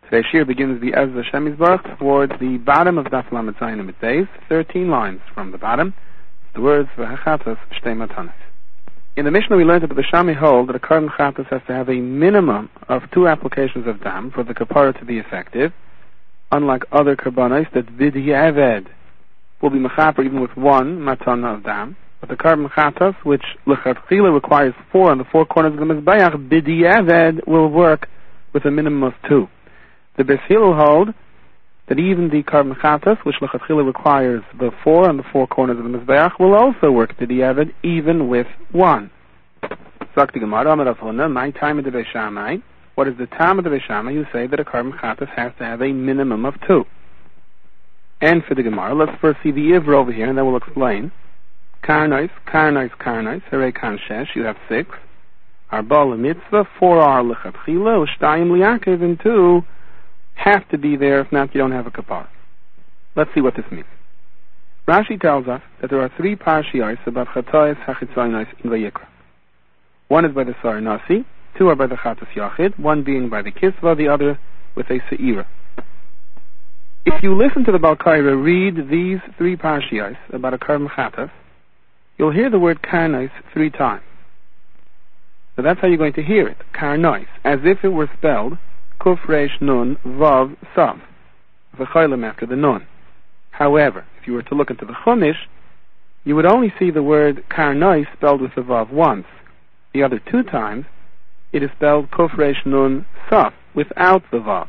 Today's shir begins the Ezra Shem Yisbarach towards the bottom of Daf Lamed Zayin Amud Beis, 13 lines from the bottom, the words V'hachatas Shtei Matanos. In the Mishnah we learned that the Shammai hold that a carbon chatas has to have a minimum of 2 applications of dam for the kapara to be effective, unlike other karbanos that b'di'eved will be mechaper even with 1 matana of dam. But the carbon chatas, which lechatchila requires 4 on the 4 corners of the mizbeach, b'di'eved will work with a minimum of 2. The Beis Hillel hold that even the carbon chatas, which lechatchila requires the 4 on the 4 corners of the mizbeach, will also work b'di'eved even with 1. Sagt die Gemara, Amar Rav Huna, my time of the Beis Shammai. What is the time of the Beis Shammai? You say that a carbon chatas has to have a minimum of 2. And for the Gemara, let's first see the Ivra over here, and then we'll explain. Karnois, Hare Kan Shesh, you have 6. Arba Mitzvah, 4 are lechatchila, Ushtayim Liyakev, and 2 have to be there, if not, you don't have a kapar. Let's see what this means. Rashi tells us that there are 3 parshiyos about Chatayis HaChitzaynos in Vayikra. 1 is by the Sar Nasi, 2 are by the Chatas Yachid, 1 being by the Kisva, the other with a Se'ira. If you listen to the Baal Kaira read these 3 parshiyos about a carbon chatas, you'll hear the word karnois 3 times. So that's how you're going to hear it, karnois, as if it were spelled Kuf Reish Nun Vav Sav, V'chaylim after the Nun. However, if you were to look into the Chumash, you would only see the word karnois spelled with the Vav once. The other 2 times, it is spelled Kuf Reish Nun Sav, without the Vav.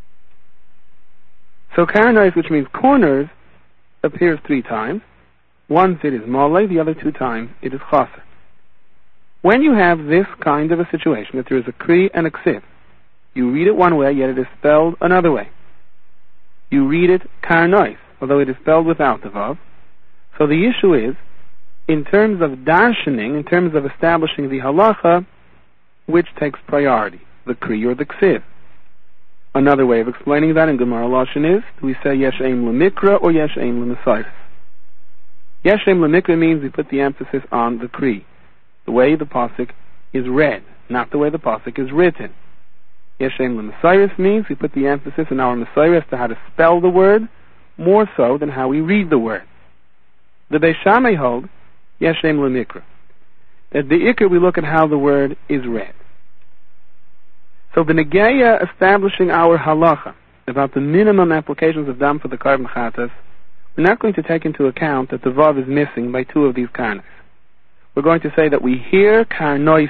So karnois, which means corners, appears 3 times. Once it is mole, the other 2 times it is chaser. When you have this kind of a situation, that there is a kri and a ksiv, you read it one way, yet it is spelled another way. You read it karnois, although it is spelled without the vav. So the issue is, in terms of darshaning, in terms of establishing the halacha, which takes priority, the kri or the ksiv? Another way of explaining that in Gemara Lashon is, we say yesh aim lemikra or yesh aim lemesayis. Yesh aim lemikra means we put the emphasis on the kri, the way the pasuk is read, not the way the pasuk is written. Yeshem l'Messiah means we put the emphasis in our Messiah as to how to spell the word, more so than how we read the word. The Beis Shammai hold, Yeshem l'Mikra, that the Ikr we look at how the word is read. So the Negeya establishing our halacha about the minimum applications of dam for the carbon chatas, we're not going to take into account that the vav is missing by 2 of these karnois. We're going to say that we hear karnois.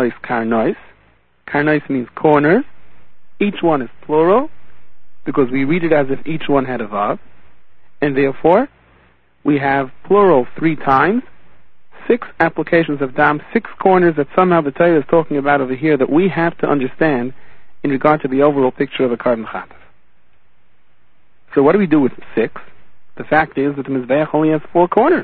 Karnois means corners. Each one is plural, because we read it as if each one had a vav. And therefore, we have plural 3 times, 6 applications of dam, 6 corners that somehow the Torah is talking about over here that we have to understand in regard to the overall picture of a carbon chatas. So what do we do with 6? The fact is that the Mizbeach only has 4 corners.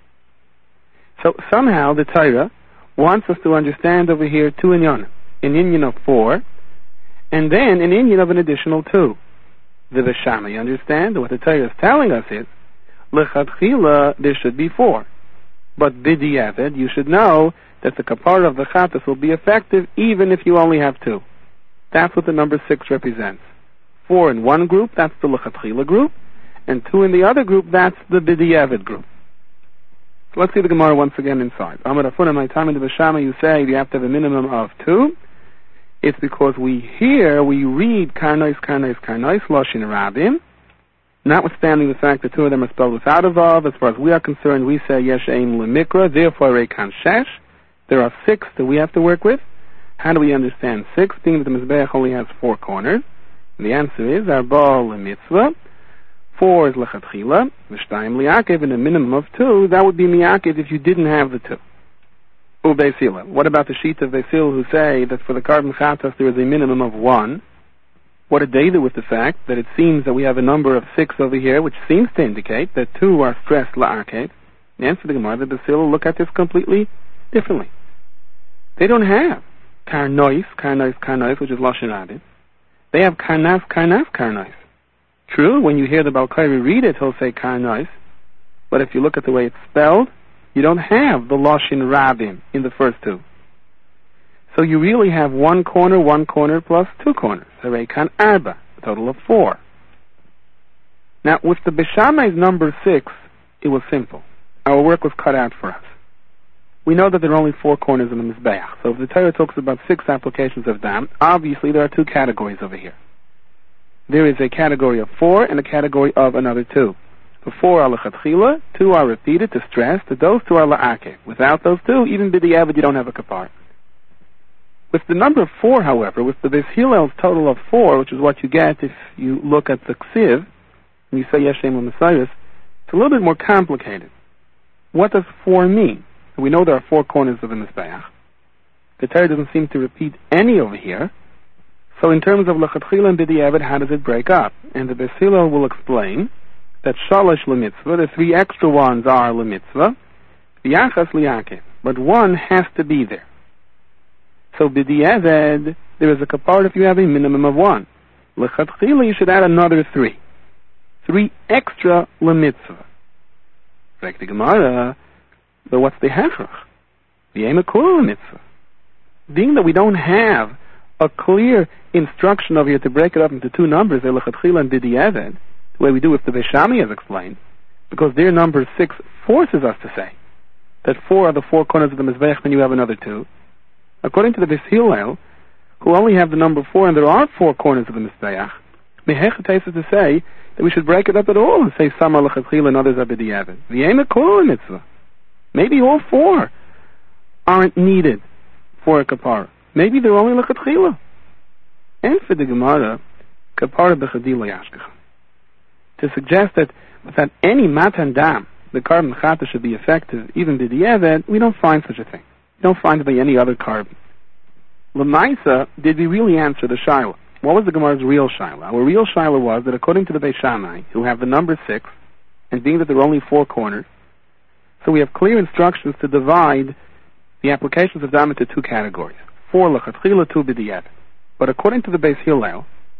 So somehow the Torah wants us to understand over here 2 inyanim. An inyan of 4, and then an inyan of an additional 2. The Beis Shammai understand what the Torah is telling us is, lechatchila, there should be 4. But b'di'eved, you should know that the kapara of the chatas will be effective even if you only have 2. That's what the number 6 represents. 4 in one group, that's the lechatchila group, and 2 in the other group, that's the b'di'eved group. So let's see the Gemara once again inside. Amar Rav Huna, my time in the Beis Shammai, you say you have to have a minimum of 2. It's because we read karnois, loshin rabim, notwithstanding the fact that 2 of them are spelled without a vav. As far as we are concerned, we say yesh aim lemikra, therefore Hare Kan Shesh. There are 6 that we have to work with. How do we understand 6, being that the Mizbeach only has 4 corners? And the answer is arba lemitzvah. 4 is lechatchila, v'shtayim liyakev, and a minimum of 2, that would be miyakev if you didn't have the 2. Beis Hillel. What about the sheet of Beis Hillel who say that for the carbon chatas there is a minimum of 1? What did they do with the fact that it seems that we have a number of 6 over here, which seems to indicate that 2 are stressed la'arkev? The answer to the Gemara, the Beis Hillel look at this completely differently. They don't have karnois, which is loshin rabim. They have karnois. True, when you hear the Baal Kaira read it, he'll say karnois, but if you look at the way it's spelled, you don't have the loshin rabim in the first 2. So you really have one corner plus 2 corners. Hare kan arba. total of 4. Now, with the Beis Shammai's number 6, it was simple. Our work was cut out for us. We know that there are only 4 corners in the Mizbeach. So if the Torah talks about 6 applications of dam, obviously there are 2 categories over here. There is a category of 4 and a category of another 2. The 4 are lechatchila, 2 are repeated to stress that those 2 are la'akev. Without those 2, even b'diavad, you don't have a kapar. With the number 4, however, with the Beis Hillel's total of 4, which is what you get if you look at the ksiv, and you say Yeshem L'Messias, it's a little bit more complicated. What does 4 mean? We know there are 4 corners of the Mizbeach. The Torah doesn't seem to repeat any over here. So in terms of lechatchila and b'diavad, how does it break up? And the Beis Hillel will explain that shalosh lemitzvah, the 3 extra ones are lemitzvah, v'yachas liyakev, but 1 has to be there. So b'diavad, there is a kapar if you have a minimum of 1. Lechatchila, you should add another 3. 3 extra lemitzvah. Like the Gemara, but what's the hechrach? The emakul lemitzvah. Being that we don't have a clear instruction over here to break it up into 2 numbers, lechatchila and b'diavad, the way we do with the Beis Shammai as explained, because their number 6 forces us to say that 4 are the 4 corners of the Mizbeach, then you have another 2. According to the Beis Hillel, who only have the number 4, and there are 4 corners of the Mizbeach, mehechet is to say that we should break it up at all and say some are lechatchila and others are b'diavad. V'yema kol mitzvah. Maybe all 4 aren't needed for a kapara. Maybe they're only lechatchila. And for the Gemara, kapara b'chadila yashkecha. To suggest that without any matan dam, the carbon chata should be effective, even b'diavad, we don't find such a thing. We don't find it by any other carbon. L'maisa, did we really answer the shaila? What was the Gemara's real shaila? Our real shaila was that according to the Beis Shammai, who have the number 6, and being that there are only 4 corners, so we have clear instructions to divide the applications of dam into 2 categories. 4 lechatchila, 2 b'diavad. But according to the Beis Hillel,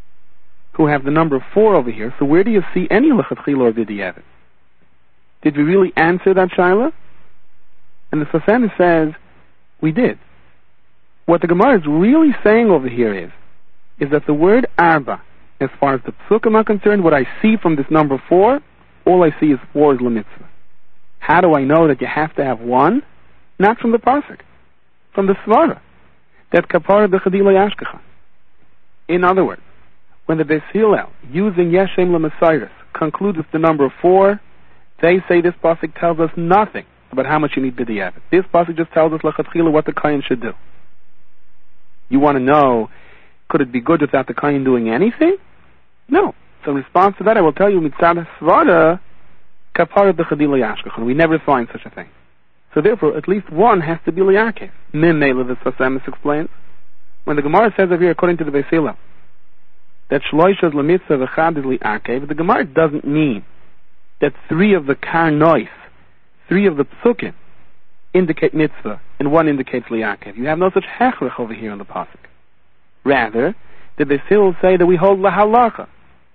who have the number 4 over here, so where do you see any lechatchila or b'diavad? Did we really answer that shaila? And the Sasana says, we did. What the Gemara is really saying over here is that the word arba, as far as the psukim are concerned, what I see from this number 4, all I see is 4 is lemitzvah. How do I know that you have to have 1? Not from the pasuk, from the svara, that kapara b'chadila yashkecha. In other words, when the Beis Hillel, using Yeshem L'Messias, concludes with the number 4, they say this pasuk tells us nothing about how much you need b'diavad. This pasuk just tells us lechatchila what the kohen should do. You want to know, could it be good without the kohen doing anything? No. So in response to that, I will tell you, mitzad svara, kapara b'chadila yashkecha. We never find such a thing. So therefore, at least 1 has to be liyakev. Mimela, the Sasamis explains. When the Gemara says over here, according to the Beis Hillel, that shloisha is lemitzvah v'chad is liyakev, the Gemara doesn't mean that 3 of the karnois, 3 of the psukim, indicate mitzvah, and 1 indicates liyakev. You have no such hechrach over here in the pasuk. Rather, the Beis Hillel say that we hold lahalacha.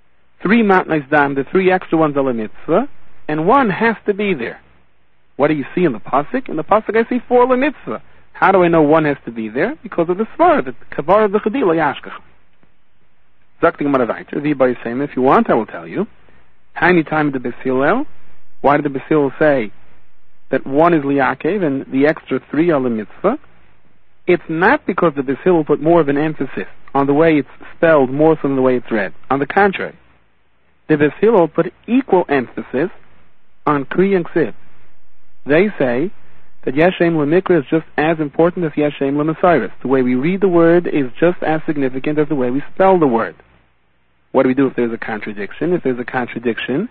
3 matnais dam, the 3 extra ones are mitzvah, and 1 has to be there. What do you see in the pasuk? In the pasuk I see 4 lemitzvah. How do I know 1 has to be there? Because of the svara, the kavar of the chadila yashkach. Sagt the Gemara weiter, wie bei Yisrael, if you want, I will tell you. How many times did the Beis Hillel? Why did the Beis Hillel say that 1 is liyakev and the extra 3 are lemitzvah? It's not because the Beis Hillel put more of an emphasis on the way it's spelled more so than the way it's read. On the contrary, the Beis Hillel put equal emphasis on kri and ksiv. They say that Yeshem L'Mikra is just as important as Yeshem L'Messias. The way we read the word is just as significant as the way we spell the word. What do we do if there's a contradiction? If there's a contradiction,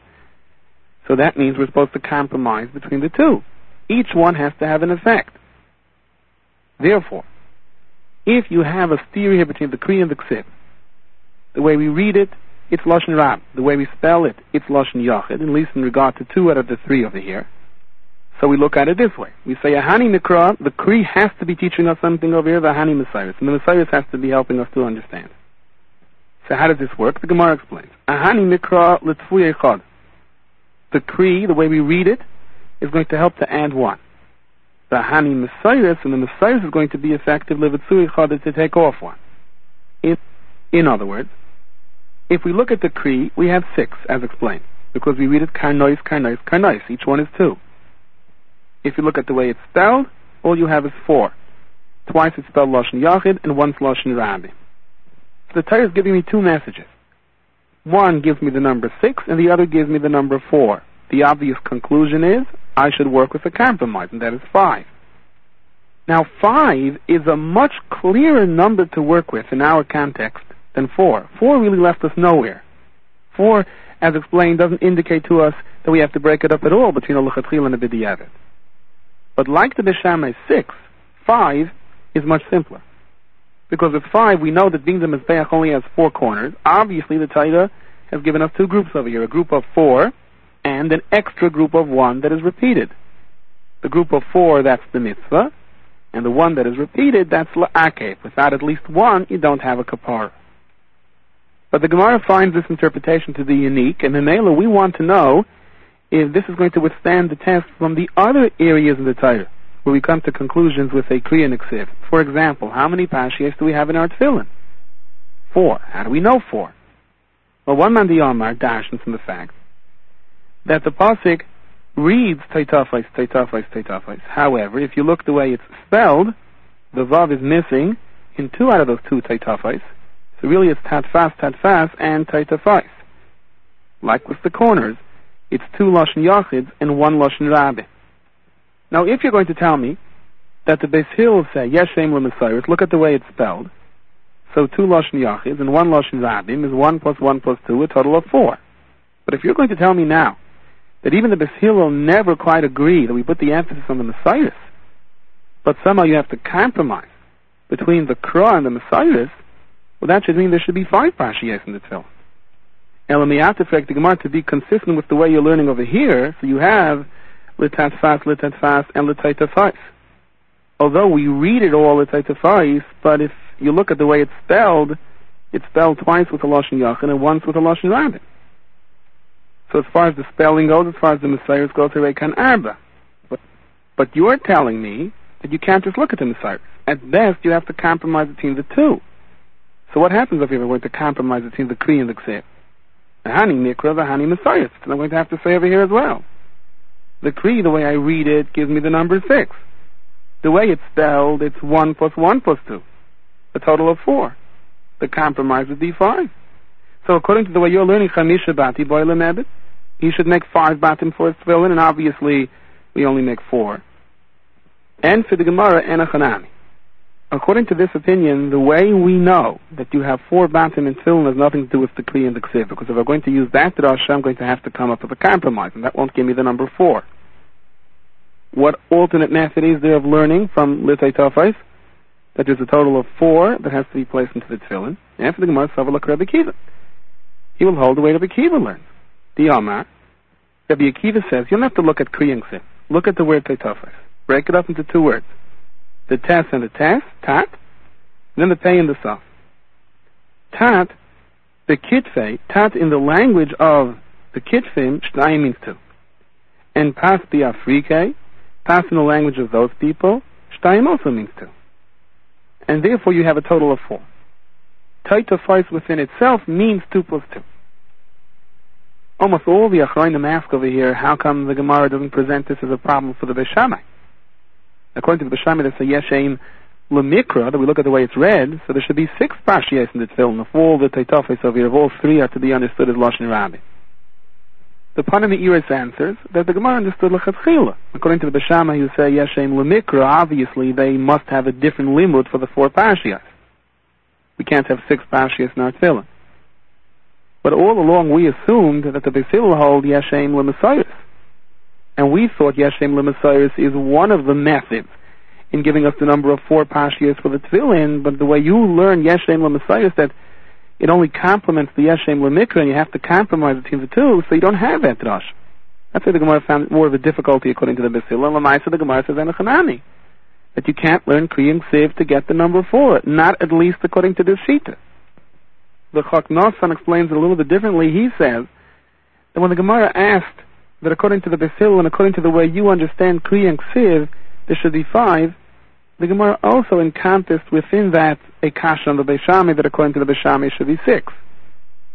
so that means we're supposed to compromise between the 2. Each one has to have an effect. Therefore, if you have a steer here between the Kri and the Ksiv, the way we read it, it's Lashon Rab. The way we spell it, it's Lashon Yachid, at least in regard to 2 out of the 3 over here. So we look at it this way. We say, Ahani Mikra, the Kri has to be teaching us something over here, the Ahani Messias. And the Messias has to be helping us to understand. So how does this work? The Gemara explains. Ahani Mikra L'Tfuy Echad. The Kri, the way we read it, is going to help to add 1. The Ahani Messias, and the Messias is going to be effective, L'Tfuy Echad, to take off 1. In other words, If we look at the Kri, we have 6, as explained, because we read it karnois, karnois, karnois. Each one is 2. If you look at the way it's spelled, all you have is 4. Twice it's spelled Lashon Yachid, and once Lashon Rabbi. So the Torah is giving me 2 messages. One gives me the number 6, and the other gives me the number 4. The obvious conclusion is, I should work with a compromise, and that is 5. Now 5 is a much clearer number to work with in our context than 4. 4 really left us nowhere. 4, as explained, doesn't indicate to us that we have to break it up at all between a L'chatchila and a B'diavad. But like the Beshamai 6, 5 is much simpler. Because with 5, we know that being the Mizbeach only has 4 corners. Obviously, the Torah has given us 2 groups over here, a group of 4 and an extra group of 1 that is repeated. The group of 4, that's the mitzvah, and the 1 that is repeated, that's la'akev. Without at least 1, you don't have a kapara. But the Gemara finds this interpretation to be unique, and in Mela we want to know if this is going to withstand the test from the other areas of the Torah, where we come to conclusions with a Kriya and a Ksiv. For example, how many Pashiyas do we have in our Tefillin? 4. How do we know 4? Well, one man the Omar dashes from the fact that the Pasuk reads Taitafais, Taitafais, Taitafais. However, if you look the way it's spelled, the Vav is missing in 2 out of those 2 Taitafais. So really it's Tatfas, Tatfas, and Taitafais. Like with the corners, it's 2 Lashon Yachids and 1 Lashon Rabbi. Now if you're going to tell me that the Beis Hillel say, Yeshem LeMessiah, look at the way it's spelled. So 2 Lashon Yachids and 1 Lashon Rabbi is 1 plus 1 plus 2, a total of 4. But if you're going to tell me now that even the Beis Hillel never quite agree that we put the emphasis on the Messiah, but somehow you have to compromise between the Kra and the Messiah, well, that should mean there should be 5 Pashiyas in the Tefillah. Elamiyatefek, the Gemara, to be consistent with the way you're learning over here, so you have L'tatfas, L'tatfas, and L'taitafais. Although we read it all L'taitafais, but if you look at the way it's spelled twice with a Lashon Yachid and once with a Lashon Rabbi. So as far as the spelling goes, as far as the Messiah goes, Reikan Arba. But you're telling me that you can't just look at the Messiah. At best, you have to compromise between the 2. So what happens if you're going to compromise between the Kri and the Ksiv? The Hani Mikra, the Hani Messiah. And I'm going to have to say over here as well. The Kri, the way I read it, gives me the number 6. The way it's spelled, it's 1 plus 1 plus 2. A total of 4. The compromise would be 5. So according to the way you're learning Chamisha Bati Boile Mebet, he should make 5 Batim for his Tefillin, and obviously we only make 4. And for the Gemara, Enochanami. According to this opinion, the way we know that you have 4 Batim in Tefillin has nothing to do with the Kli and the Ksiv, because if I'm going to use that drasha, I'm going to have to come up with a compromise, and that won't give me the number 4. What alternate method is there of learning from Litay Tafais? That there's a total of 4 that has to be placed into the Tefillin. After the Gemara, Savalak Rabbi Akiva. He will hold the way Rabbi Akiva learns. The Amar, Rabbi Akiva says, you don't have to look at Kri and Ksiv. Look at the word Taitafais. Break it up into 2 words. The tes and the tes, tat, and then the pei and the saf. Tat, the kitfei, tat in the language of the kitfim, shtayim means 2. And pas the afrike, pas in the language of those people, shtayim also means 2. And therefore you have a total of 4. Taitafais within itself means 2 plus 2. Almost all the Achronim ask over here, how come the Gemara doesn't present this as a problem for the Beis Shammai? According to the Beis Shammai, they say Yeshem L'Mikra, that we look at the way it's read, so there should be 6 Pashiyas in the Tefillin. Of all the Taitafais over here, of all 3 are to be understood as Lashon Rabbi. The Panim Iris answers that the Gemara understood L'Chatchila. According to the Beis Shammai, you say Yeshem L'Mikra, obviously they must have a different limud for the 4 Pashiyas. We can't have 6 Pashiyas in our Tefillin. But all along we assumed that the Beis Hillel hold Yeshem L'Messiah. And we thought Yeshem L'Messiah is one of the methods in giving us the number of 4 Pashiyas for the Tefillin, but the way you learn Yeshem L'Messiah is that it only complements the Yeshem L'Mikra, and you have to compromise between the 2, so you don't have that drash. That's why the Gemara found more of a difficulty according to the Beis Hillel. L'Maisa, the Gemara says Enochanami, that you can't learn Kri and Ksiv to get the number 4, not at least according to this Shita. The Chok Nosson explains it a little bit differently. He says that when the Gemara asked that according to the Beis Hillel and according to the way you understand Kri and Ksiv, there should be 5, the Gemara also encompassed within that a kasha on the Beis Shammai that according to the Beis Shammai should be 6.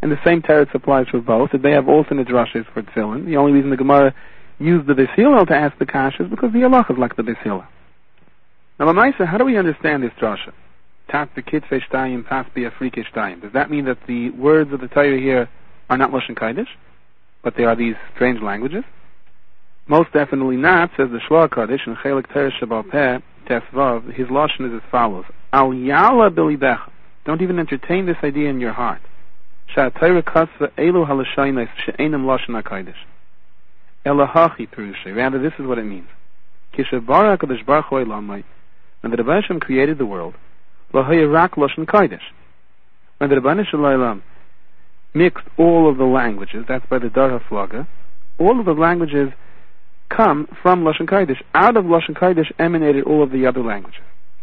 and the same teretz applies for both, that they have alternate drashas for tefillin. The only reason the Gemara used the Beis Hillel to ask the kasha is because the halach is like the Beis Hillel. Now, Lamaisa, how do we understand this drasha? Tat b'kitfei shtayim, pas b'afrike shtayim. Does that mean that the words of the Torah here are not Lashon Kodesh, but they are these strange languages? Most definitely not, says the Shloah Kodesh in Chelik Torah Shabal Peh, Tesvav. His Lashon is as follows: Al yala b'libecha. Don't even entertain this idea in your heart. Sha'atayra kasva elu halashaynes she'enim Lashon HaKodesh. Elahachi perushay. Rather, this is what it means. Kishabara HaKadosh Baruch Hu Elamai. When the Rebbe Hashem created the world, Lahayirak Lashon Kodesh. When the Rebbe Shalom mixed all of the languages, that's by the Dar HaFlaga, all of the languages come from Lashon Kodesh. Out of Lashon Kodesh emanated all of the other languages.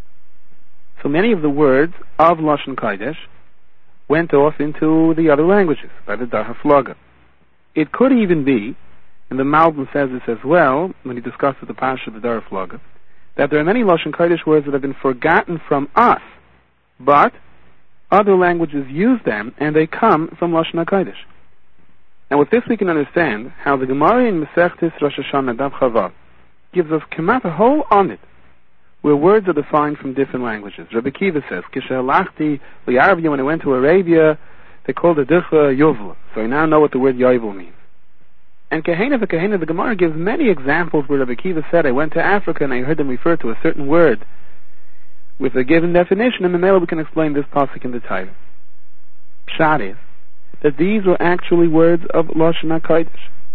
So many of the words of Lashon Kodesh went off into the other languages by the Dar HaFlaga. It could even be, and the Malbim says this as well, when he discusses the Pasha of the Dar HaFlaga, that there are many Lashon Kodesh words that have been forgotten from us, but other languages use them, and they come from Lashon HaKodesh. Now with this we can understand how the Gemara in Masechtes Rosh Hashanah Daf Chavav gives us kemat a whole on it, where words are defined from different languages. Rabbi Kiva says, Kishalachti li'Arabia, when I went to Arabia, they called it Dicha Yovel. So I now know what the word Yovel means. And Kahena v'Kahena, the Gemara gives many examples where Rabbi Kiva said, I went to Africa and I heard them refer to a certain word with a given definition, and then we can explain this pasuk in the title. Pshat is that these were actually words of Lashon HaKodesh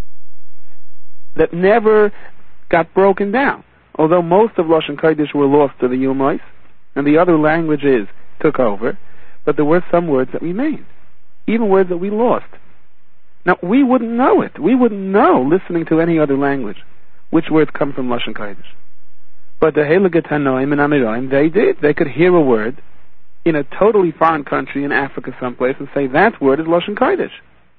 that never got broken down. Although most of Lashon Kodesh were lost to the Yilmais, and the other languages took over, but there were some words that remained, even words that we lost. Now, we wouldn't know it. We wouldn't know, listening to any other language, which words come from Lashon Kodesh. But the Heilige Tanoim and Amirayim, they did. They could hear a word in a totally foreign country in Africa someplace and say, that word is Lashon Kodesh.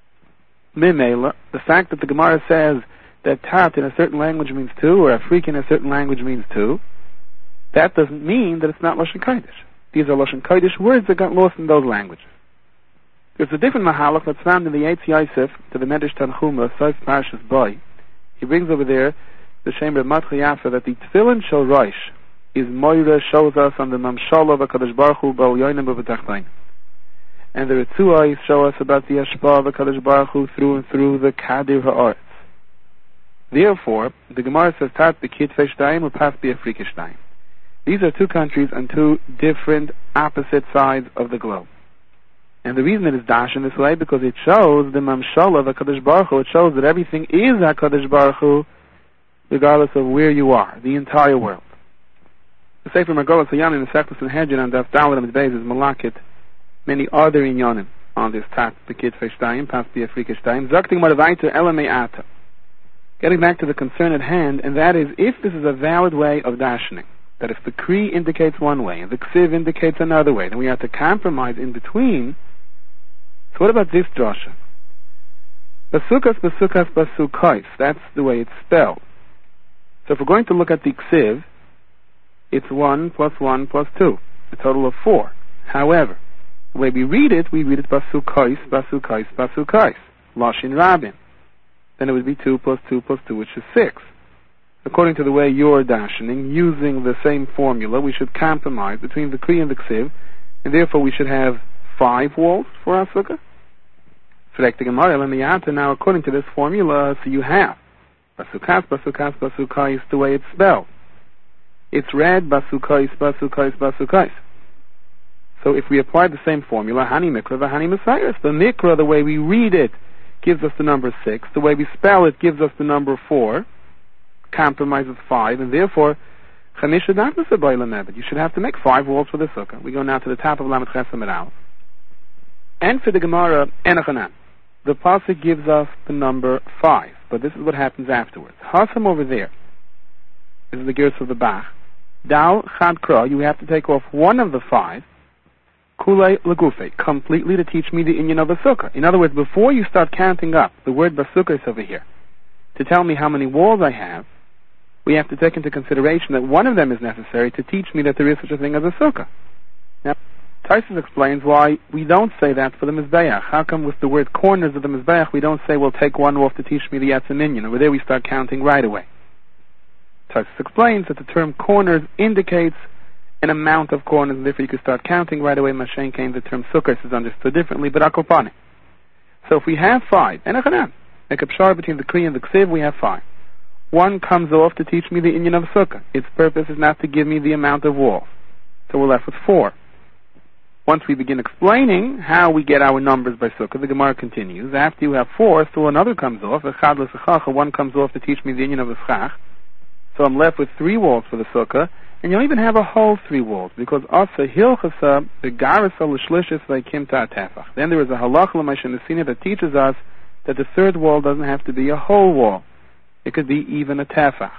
Mimela, the fact that the Gemara says that tat in a certain language means two, or Afrika in a certain language means two, that doesn't mean that it's not Lashon Kodesh. These are Lashon Kodesh words that got lost in those languages. There's a different mahalach that's found in the Eitz Yosef to the Medrash Tanchuma, Sof Parshas Boy. He brings over there the Shem Reb Matcha Yafa that the Tefillin Shel Rosh is Moira, shows us on the Mamshala of HaKadosh Baruch Hu B'al Yoinem B'V'Tachtain. And the Ritzuais show us about the Ashpa of HaKadosh Baruch Hu through and through the Kadir Ha'aretz. Therefore, the Gemara says, Tat b'kitfei shtayim or pas b'afrika shtayim. These are two countries on two different opposite sides of the globe. And the reason it is dashed in this way, because it shows the Mamshala of HaKadosh Baruch Hu. It shows that everything is HaKadosh Baruch Hu, regardless of where you are, the entire world. The Sefer Margolas Hayam in the Sechus and Hedjin and Daf Dalet and Beis is Malakit, many other inyanim on this Tat b'kitfei shtayim, pas b'afrika shtayim. Zakting Maravaita Elamei Ata. Getting back to the concern at hand, and that is, if this is a valid way of dashing, that if the Kri indicates one way and the Ksiv indicates another way, then we have to compromise in between. So what about this drasha? Basukas, basukas, basukais. That's the way it's spelled. So if we're going to look at the Ksiv, it's 1 plus 1 plus 2, a total of 4. However, the way we read it basukais, basukais, basukais, Lashin Rabin. Then it would be 2 plus 2 plus 2, which is 6. According to the way you're dashing, using the same formula, we should compromise between the Kri and the Ksiv, and therefore we should have 5 walls for our sukkah. Now, according to this formula, so you have basukas, basukas, basukais, the way it's spelled. It's read basukais, basukais, basukais. So if we apply the same formula, hani mikra, v'hani messias, the mikra, the way we read it, gives us the number 6. The way we spell it gives us the number 4. Compromise is 5, and therefore, you should have to make 5 walls for the sukkah. We go now to the top of Lamed Chesam et Aleph. And for the Gemara, Enachanan, the pasuk gives us the number 5, but this is what happens afterwards. Hasam over there, this is the gears of the Bach. Dal Chad Kra, you have to take off one of the 5, Kulei Lagufe, completely to teach me the inyan of the sukkah. In other words, before you start counting up the word basukah is over here, to tell me how many walls I have, we have to take into consideration that one of them is necessary to teach me that there is such a thing as a sukkah. Now, Taisus explains why we don't say that for the Mizbeach. How come with the word corners of the Mizbeach we don't say, well, take one off to teach me the Yatzaminyan? Over there we start counting right away. Taisus explains that the term corners indicates an amount of corners, and therefore you can start counting right away. Mashen came, the term sukkahs is understood differently, but akopane. So if we have 5, and a kapshar between the Kri and the Ksiv, we have 5. One comes off to teach me the inyan of sukkah. Its purpose is not to give me the amount of walls. So we're left with 4. Once we begin explaining how we get our numbers by sukkah, the Gemara continues. After you have 4, so another comes off. One comes off to teach me the inyan of the schach. So I'm left with 3 walls for the sukkah, and you don't even have a whole 3 walls, because asa hilchasa begarasa l'shlishis v'kimta tefach. Then there is a halacha l'mashenasina that teaches us that the 3rd wall doesn't have to be a whole wall. It could be even a tefach.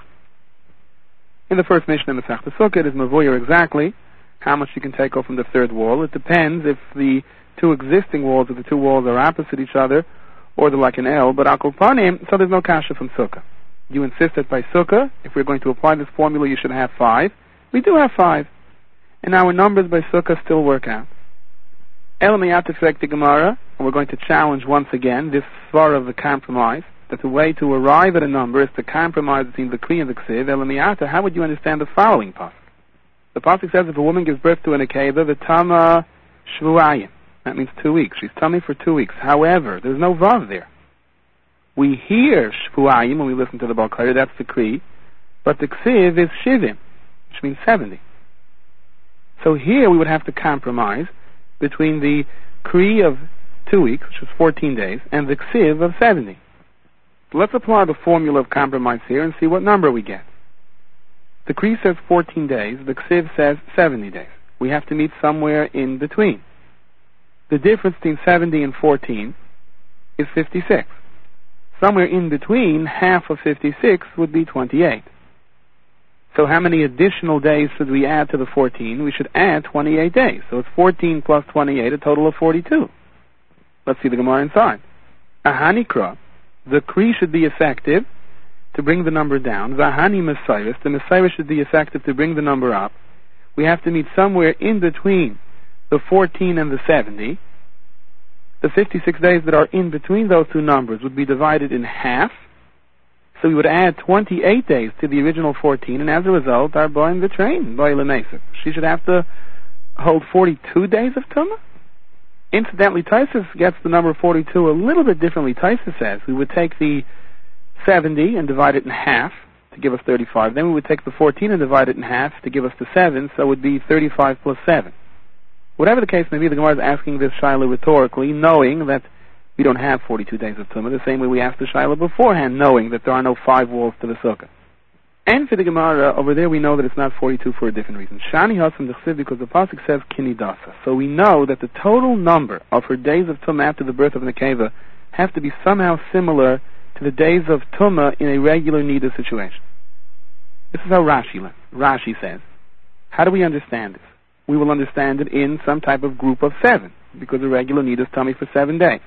In the first Mishnah Masechta Sukkah, it is mavoyer exactly how much you can take off from the 3rd wall. It depends if the 2 existing walls of the 2 walls are opposite each other, or they're like an L, but akopanim, so there's no kasha from Sukkah. You insist that by Sukkah, if we're going to apply this formula, you should have 5. We do have 5. And our numbers by Sukkah still work out. El Meyat Gemara, and we're going to challenge once again this svara of the compromise, that the way to arrive at a number is to compromise between the Kri and the Ksiv. El Meyat, how would you understand the following pasuk? The pasuk says if a woman gives birth to an akeva, the tama shvuayim. That means 2 weeks. She's tummy for 2 weeks. However, there's no vav there. We hear shvuayim when we listen to the Balkari, that's the Kri, but the Ksiv is shivim, which means 70. So here we would have to compromise between the Kri of 2 weeks, which is 14 days, and the Ksiv of 70. So let's apply the formula of compromise here and see what number we get. The Kri says 14 days, the Ksiv says 70 days. We have to meet somewhere in between. The difference between 70 and 14 is 56. Somewhere in between, half of 56 would be 28. So how many additional days should we add to the 14? We should add 28 days. So it's 14 plus 28, a total of 42. Let's see the Gemara inside. Ahanikra, the Kri should be effective to bring the number down. Vahani Messiris, the Messiris should be effective to bring the number up. We have to meet somewhere in between the 14 and the 70. The 56 days that are in between those 2 numbers would be divided in half. So we would add 28 days to the original 14, and as a result, our boy in the train, boy Lemesa, she should have to hold 42 days of Tumah. Incidentally, Taisus gets the number 42 a little bit differently. Taisus says we would take the 70 and divide it in half to give us 35. Then we would take the 14 and divide it in half to give us the 7, so it would be 35 plus 7. Whatever the case may be, the Gemara is asking this Shaila rhetorically, knowing that we don't have 42 days of Tumah, the same way we asked the Shaila beforehand, knowing that there are no 5 walls to the Sukkah. And for the Gemara, over there we know that it's not 42 for a different reason. Shani Hasam Dechsiv, because the Pasuk says Kinidasa. So we know that the total number of her days of Tumah after the birth of Nekeva have to be somehow similar to the days of Tumah in a regular Nida situation. This is how Rashi says. How do we understand this? We will understand it in some type of group of 7, because a regular Nida is tummy for 7 days.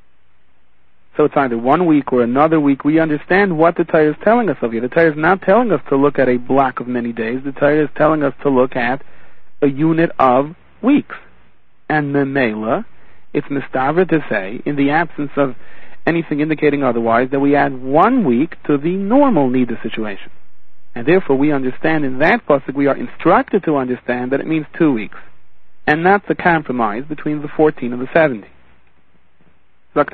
So it's either 1 week or another week. We understand what the Torah is telling us of here. The Torah is not telling us to look at a block of many days. The Torah is telling us to look at a unit of weeks. And Memela, it's mistavra to say, in the absence of anything indicating otherwise, that we add 1 week to the normal Nida situation. And therefore we understand in that pasuk, we are instructed to understand that it means 2 weeks. And not the compromise between the 14 and the 70. The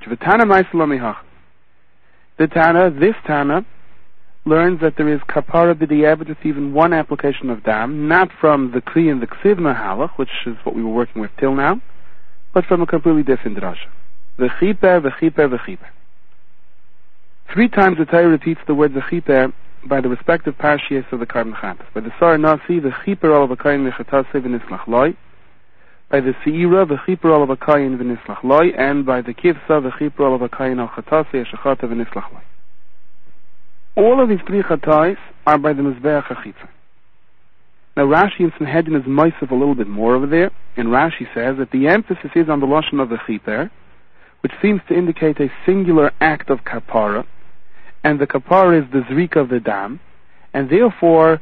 Tana, this Tana, learns that there is kapara b'diavad with even one application of dam, not from the Kri and the Ksiv mahalach, which is what we were working with till now, but from a completely different drasha. V'chiper, v'chiper, v'chiper. 3 times the Torah repeats the word v'chiper by the respective parshiyos of the Karban Chatas. By the Sar Nasi, v'chiper al v'kayin v'chatase v'nislach loy. By the Seira, v'chiper al v'kayin v'nislach loy. And by the Kivsa, v'chiper al v'kayin al chatase v'shachata v'nislach loy. All of these 3 chatais are by the Mizbeach HaChitza. Now Rashi in Sanhedrin is moisef a little bit more over there, and Rashi says that the emphasis is on the lashon of the chiper, which seems to indicate a singular act of kapara, and the kapara is the zrika of the dam, and therefore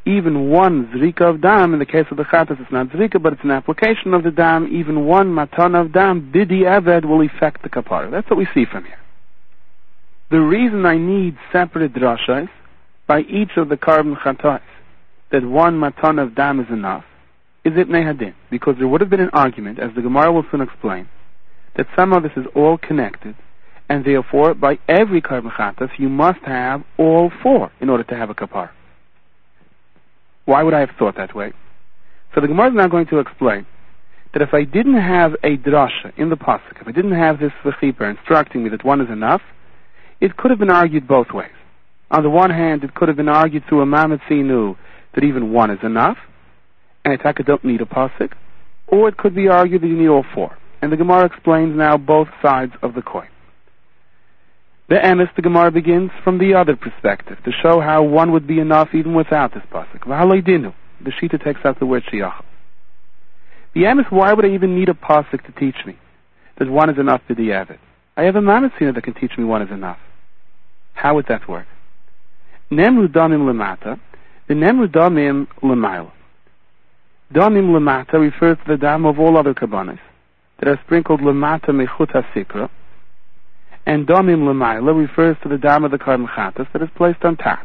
even one zrika of dam, in the case of the chatas it's not zrika, but it's an application of the dam, even one matana of dam, bidi eved, will affect the kapara. That's what we see from here. The reason I need separate drashas by each of the carbon chatas, that one matana of dam is enough, is it nehadin, because there would have been an argument, as the Gemara will soon explain, that somehow this is all connected, and therefore by every carbon chatas you must have all four in order to have a kapara. Why would I have thought that way? So the Gemara is now going to explain that if I didn't have a drasha in the pasuk, if I didn't have this v'chiper instructing me that one is enough, it could have been argued both ways. On the one hand, it could have been argued through a mamatzinu that even one is enough, and I don't need a pasuk, or it could be argued that you need all four. And the Gemara explains now both sides of the coin. The emes, the Gemara begins from the other perspective, to show how one would be enough even without this pasuk. V'haloidinu. The Shita takes out the word shiyach. The emes, why would I even need a pasuk to teach me that one is enough to the avid? I have a mamatzina that can teach me one is enough. How would that work? Nemru damim lemata, the nemru damim lemayla. Damim lemata refers to the dam of all other karbanos that are sprinkled lemata mechut hasikra, and damim lemayla refers to the dam of the carbon chatas that is placed on top.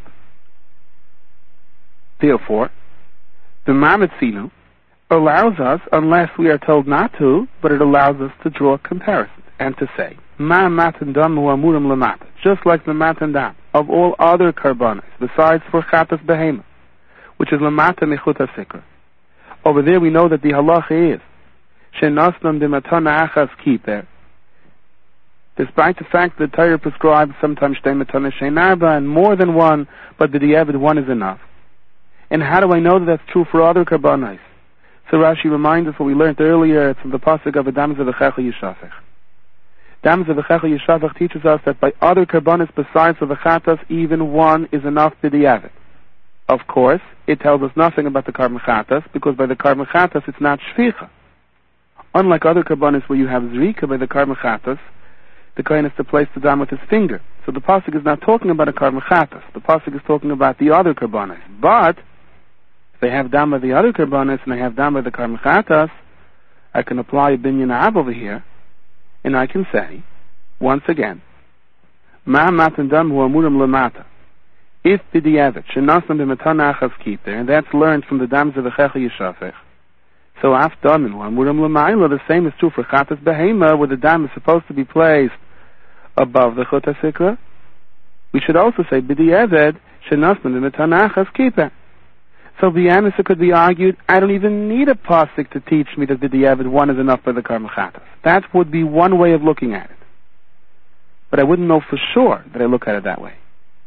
Therefore, the mamatzinu allows us, unless we are told not to, but it allows us to draw comparisons and to say, ma matan dam hu amurim lemata, just like the matan dam of all other karbanos, besides for chatas behema, which is lemata mechut hasikra. Over there we know that the halacha is shenasnam b'matana achas kiper. Despite the fact that the Torah prescribes sometimes shtei matana sheinarba and more than one, but the diavad one is enough. And how do I know that that's true for other karbanos? So Rashi reminds us what we learned earlier. It's from the pasuk of Adam Zevchecha Yishafech. Adam Zevchecha Yishafech teaches us that by other karbanos besides the chatas, even one is enough to diavad. Of course, it tells us nothing about the carbon chatas, because by the carbon chatas it's not shvicha. Unlike other karbanos where you have zrika, by the carbon chatas, the kohen has to place the dam with his finger. So the pasuk is not talking about a carbon chatas. The pasuk is talking about the other karbanos. But if they have dam by the other karbanos and I have dam by the carbon chatas, I can apply a binyan ab over here, and I can say, once again, ma matan dam hu amurim lemata. If b'diavad shenasam b'matana achas kiper, and that's learned from the dams of the Checha Yishafech. So af damin hu amurim lemayla, the same is true for chatas behema, where the dam is supposed to be placed above the chut hasikra. We should also say b'diavad shenasam b'matana achas kiper. So b'yanis it could be argued, I don't even need a pasuk to teach me that b'diavad one is enough by the carbon chatas. That would be one way of looking at it. But I wouldn't know for sure that I look at it that way.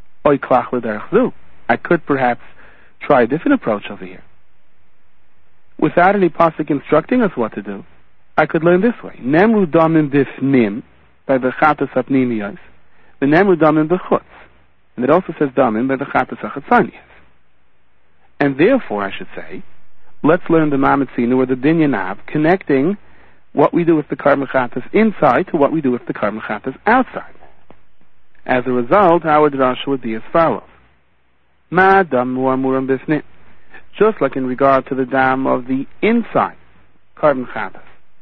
I could perhaps try a different approach over here. Without any pasuk instructing us what to do, I could learn this way. Nemru damim bifnim, by the chatas apnimiyos, the nemru damim b'chutz. And it also says damim by the chatas achatzaniyos. And therefore, I should say, let's learn the mamatzinu or the binyan connecting what we do with the carbon chatas inside to what we do with the carbon chatas outside. As a result, our drasha would be as follows. Ma dam mu'amuram bifnim. Just like in regard to the dam of the inside carbon chatas.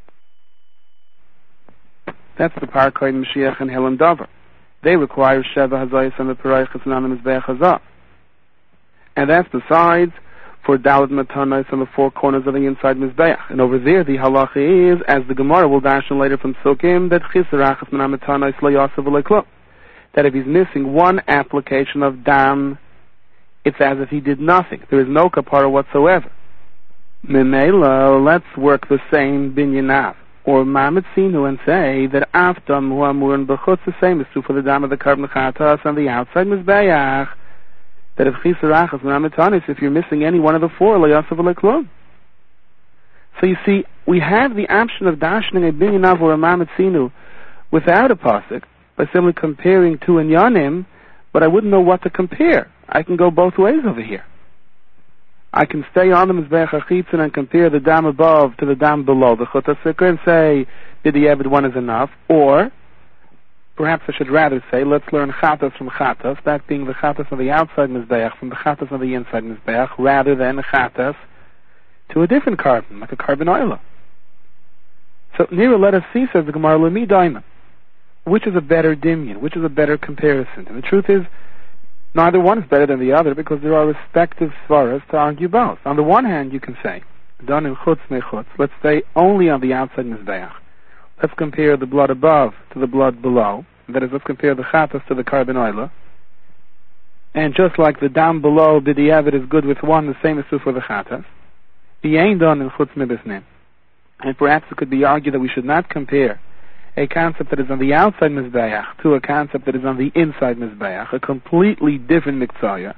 That's the Parkoid Mashiach and Helen Dover. They require Sheva Hazayas and the Paraychas and Anam Mizbeach Hazav. And that's besides for Dalad Matanas on the four corners of the inside Mizbeach. And over there the halacha is, as the Gemara will dash in later from Sukkim, that Chisarachas Manam Matanas Lo Yasav V'Leklum. That if he's missing one application of dam, it's as if he did nothing. There is no kapara whatsoever. Memela, let's work the same binyanav, or mamatzinu, and say that aftam hu amurin b'chutz, the same is true for the dam of the carbon chatas on the outside mizbeach. That if chisarachas mamatanis, if you're missing any one of the four, lo yasav leklum. So you see, we have the option of dashning a binyanav or a mamatzinu without a pasuk, by simply comparing two inyanim, but I wouldn't know what to compare. I can go both ways over here. I can stay on the Mizbeach HaChitzon and compare the dam above to the dam below the Chut HaSikra and say, did the Eved one is enough? Or, Perhaps I should rather say, let's learn chatas from chatas, that being the chatas on the outside mizbeach from the chatas on the inside mizbeach, rather than chatas to a different carbon, like a carbon oila. So, Nira, let us see, says the Gemara, Lemi Daima. Which is a better dimyon? Which is a better comparison? And the truth is, neither one is better than the other because there are respective svaras to argue both. On the one hand, you can say, Don in chutz mechutz, let's stay only on the outside mizbeach. Let's compare the blood above to the blood below. That is, let's compare the chatas to the carbon oila. And just like the dam below, b'diavad is good with one, the same is true for the chatas. The ain don in chutz mebisnim. And perhaps it could be argued that we should not compare a concept that is on the outside mizbeach to a concept that is on the inside mizbeach, a completely different miktzaya.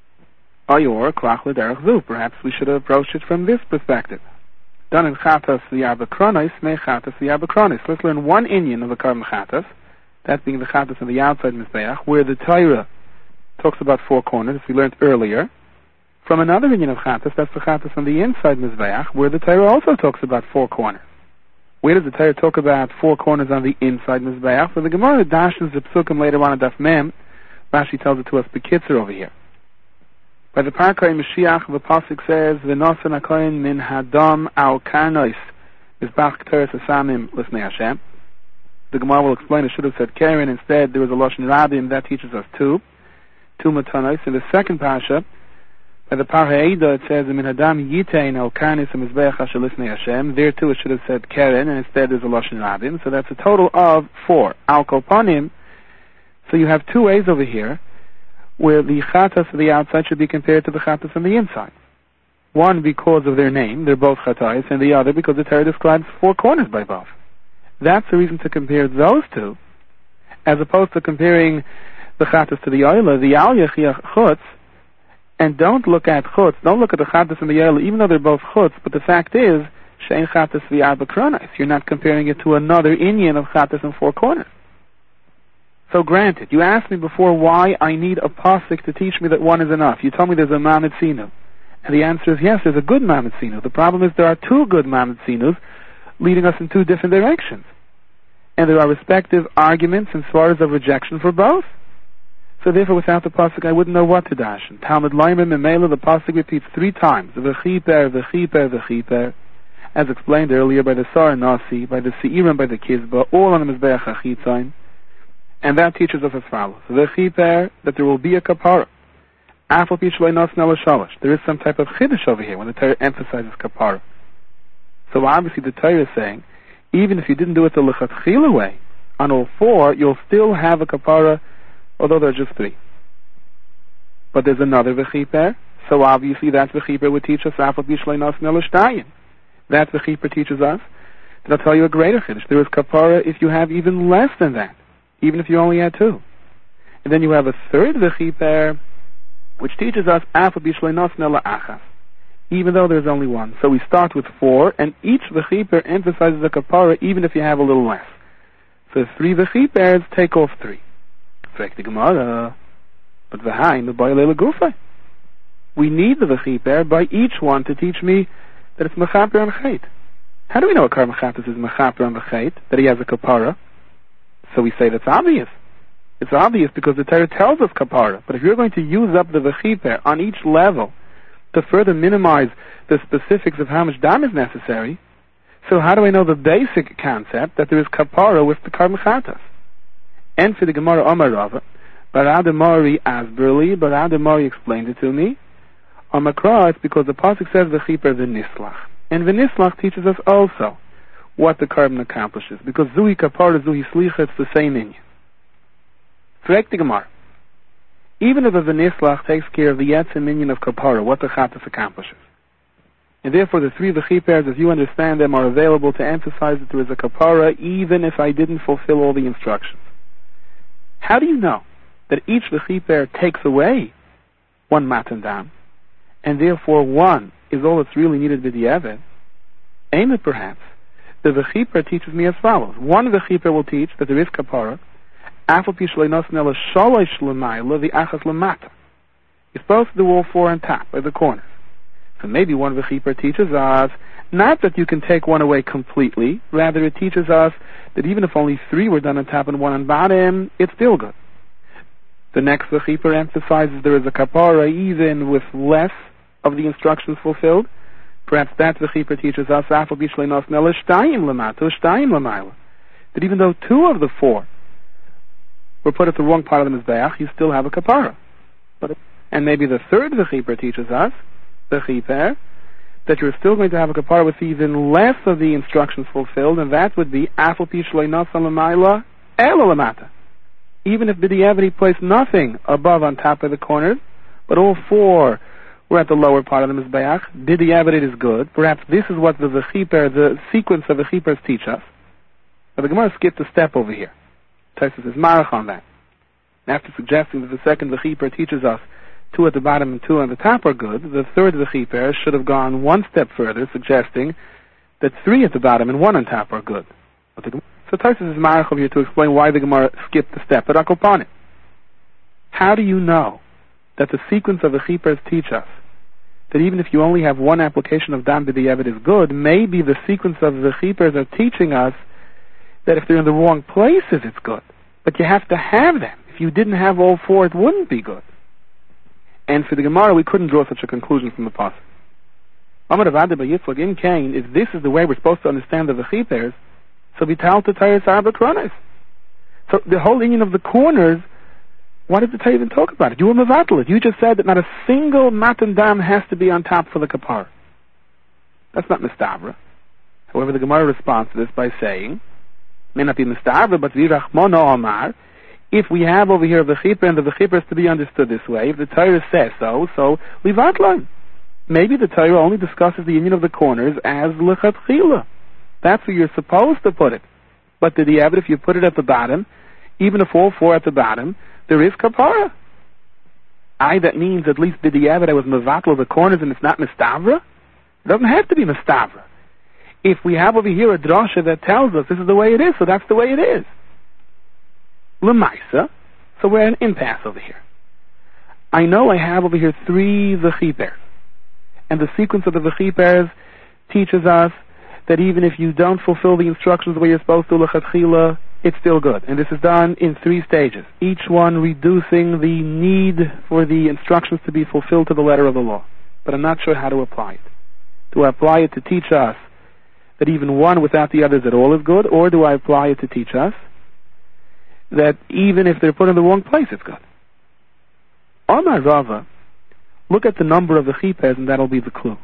Or klach l'derech zu. Perhaps we should approach it from this perspective. Done in chatas v'yarbakronis, me chatas v'yarbakronis. Let's learn one inyan of the carbon chatas, that being the chatas on the outside mizbeach, where the Torah talks about four corners, as we learned earlier, from another inyan of chatas, that's the chatas on the inside mizbeach, where the Torah also talks about four corners. Where does the Torah talk about four corners on the inside mizbeach? For the Gemara dashes the psukim later on in Daf Mem, Rashi tells it to us bekitzer over here. By the Parkai Mashiach, the pasuk says, "V'nosan hakohen min hadam al karnois mizbach k'teres asamim l'snei Hashem." The Gemara will explain it should have said Karen. Instead, there was a lashon rabim that teaches us two matanos. In the second parasha, by the Parha Eidah, it says, "Min hadam yitein al karnis mizbech asher l'snei Hashem." There too, it should have said Karen, and instead there's a lashon rabim. So that's a total of four. Al kolpanim. So you have two ways over here, where the chatas of the outside should be compared to the chatas on the inside. One because of their name, they're both chatas, and the other because the Torah describes four corners by both. That's the reason to compare those two, as opposed to comparing the chatas to the oila, the al yechiyach chutz, and don't look at chutz, don't look at the chatas and the oila, even though they're both chutz, but the fact is, shein chatas v'yarba kronis, you're not comparing it to another inyan of chatas and four corners. So granted, you asked me before why I need a pasuk to teach me that one is enough. You told me there's a Mamad Sinu. And the answer is yes, there's a good Mamad Sinu. The problem is there are two good Mamad Sinus leading us in two different directions. And there are respective arguments and svaras of rejection for both. So therefore, without the pasuk, I wouldn't know what to dash. In Talmud Laimim Memela, the pasuk repeats three times, v'chiper, v'chiper, v'chiper, as explained earlier by the Sar Nasi, by the Seirim, by the Kizba, all on the Mizbeach HaChitzain. And that teaches us as follows. V'chiper, that there will be a kapara. Afal pi shloi nasna l'shalosh. There is some type of chiddush over here when the Torah emphasizes kapara. So obviously the Torah is saying, even if you didn't do it the lechatchila way, on all four, you'll still have a kapara, although there are just three. But there's another v'chiper, so obviously that v'chiper would teach us afal pi shloi nasna l'shtayim. That v'chiper teaches us, that I'll tell you a greater chiddush. There is kapara if you have even less than that, even if you only had two. And then you have a third v'chiper, which teaches us afal pi shloi nasna l'achas, even though there's only one. So we start with four, and each v'chiper emphasizes a kapara, even if you have a little less. So three v'chipers take off three. Frek the Gemara, but v'hain b'bayalei l'gufay. We need the v'chiper by each one to teach me that it's mechaper and chait. How do we know a carbon chatas is mechaper and chait, that he has a kapara? So we say that's obvious. It's obvious because the Torah tells us kapara. But if you're going to use up the v'chiper on each level to further minimize the specifics of how much dam is necessary, so how do I know the basic concept that there is kapara with the carbon chatas? And for the Gemara Omar Rava, Barad Mari Asberli, Barad Mari explained it to me. Omakra, it's because the pasuk says v'chiper v'nislach, and v'nislach teaches us also what the carbon accomplishes, because zuhi kapara, zuhi slicha, it's the same inyan. Correct the Gemara. Even if a v'nislach takes care of the yetzim inyan of kapara, what the chatas accomplishes. And therefore the three v'chipers, as you understand them, are available to emphasize that there is a kapara, even if I didn't fulfill all the instructions. How do you know that each v'chiper takes away one matan dam, and therefore one is all that's really needed b'diavad? Aim it perhaps. The v'chiper teaches me as follows. One v'chiper will teach that there is kapara, afal pi shloi nasna l'shalosh l'mayla v'achas l'mata. You're supposed to do all four on top, by the corners. So maybe one v'chiper teaches us not that you can take one away completely, rather it teaches us that even if only 3 were done on top and 1 on bottom, it's still good. The next v'chiper emphasizes there is a kapara even with less of the instructions fulfilled. Perhaps that v'chiper teaches us that even though 2 of the 4 were put at the wrong part of the mizbeach, you still have a kapara. And maybe the third v'chiper teaches us, v'chiper, that you're still going to have a kapara with even less of the instructions fulfilled, and that would be afal pi shloi nasan l'mayla ela lamata. Even if b'diavad he placed nothing above on top of the corners, but all 4 were at the lower part of the mizbeach, b'diavad it is good. Perhaps this is what the v'chiper, the sequence of v'chipers teach us. But the Gemara skipped a step over here. Tosfos is marach on that. After suggesting that the second v'chiper teaches us 2 at the bottom and 2 on the top are good, the third v'chiper should have gone one step further, suggesting that 3 at the bottom and 1 on top are good. So Tosfos is marach over here to explain why the Gemara skipped the step. But Akopane, how do you know that the sequence of v'chipers teach us that even if you only have one application of dam b'diavad is good, maybe the sequence of v'chipers are teaching us that if they're in the wrong places, it's good. But you have to have them. If you didn't have all 4, it wouldn't be good. And for the Gemara, we couldn't draw such a conclusion from the pasuk. Amar Avada b'Yitzchak in Cain, if this is the way we're supposed to understand the v'chipers, so vital to Tayris Arba Kronos. So the whole union of the corners, why did the Torah even talk about it? You were mevatel it. You just said that not a single matan dam has to be on top for the kapar. That's not mistavra. However, the Gemara responds to this by saying, may not be mistavra, but v'rachmono amar, if we have over here the v'chiper and the v'chiper is to be understood this way, if the Torah says so livatlan. Maybe the Torah only discusses the union of the corners as lechatchila. That's where you're supposed to put it. But the diavad, if you put it at the bottom, even if all 4 at the bottom, there is kapara. That means at least the diavad I was mevatel the corners and it's not mistavra. It doesn't have to be mistavra. If we have over here a drasha that tells us this is the way it is, so that's the way it is. L'maisa, so we're at an impasse over here. I know I have over here 3 v'chipers, and the sequence of the v'chipers teaches us that even if you don't fulfill the instructions the way you're supposed to, l'chatchila, it's still good. And this is done in 3 stages, each one reducing the need for the instructions to be fulfilled to the letter of the law. But I'm not sure how to apply it. Do I apply it to teach us that even one without the others at all is good, or do I apply it to teach us that even if they're put in the wrong place, it's good? Omar Rava, look at the number of the chipers and that'll be the clue.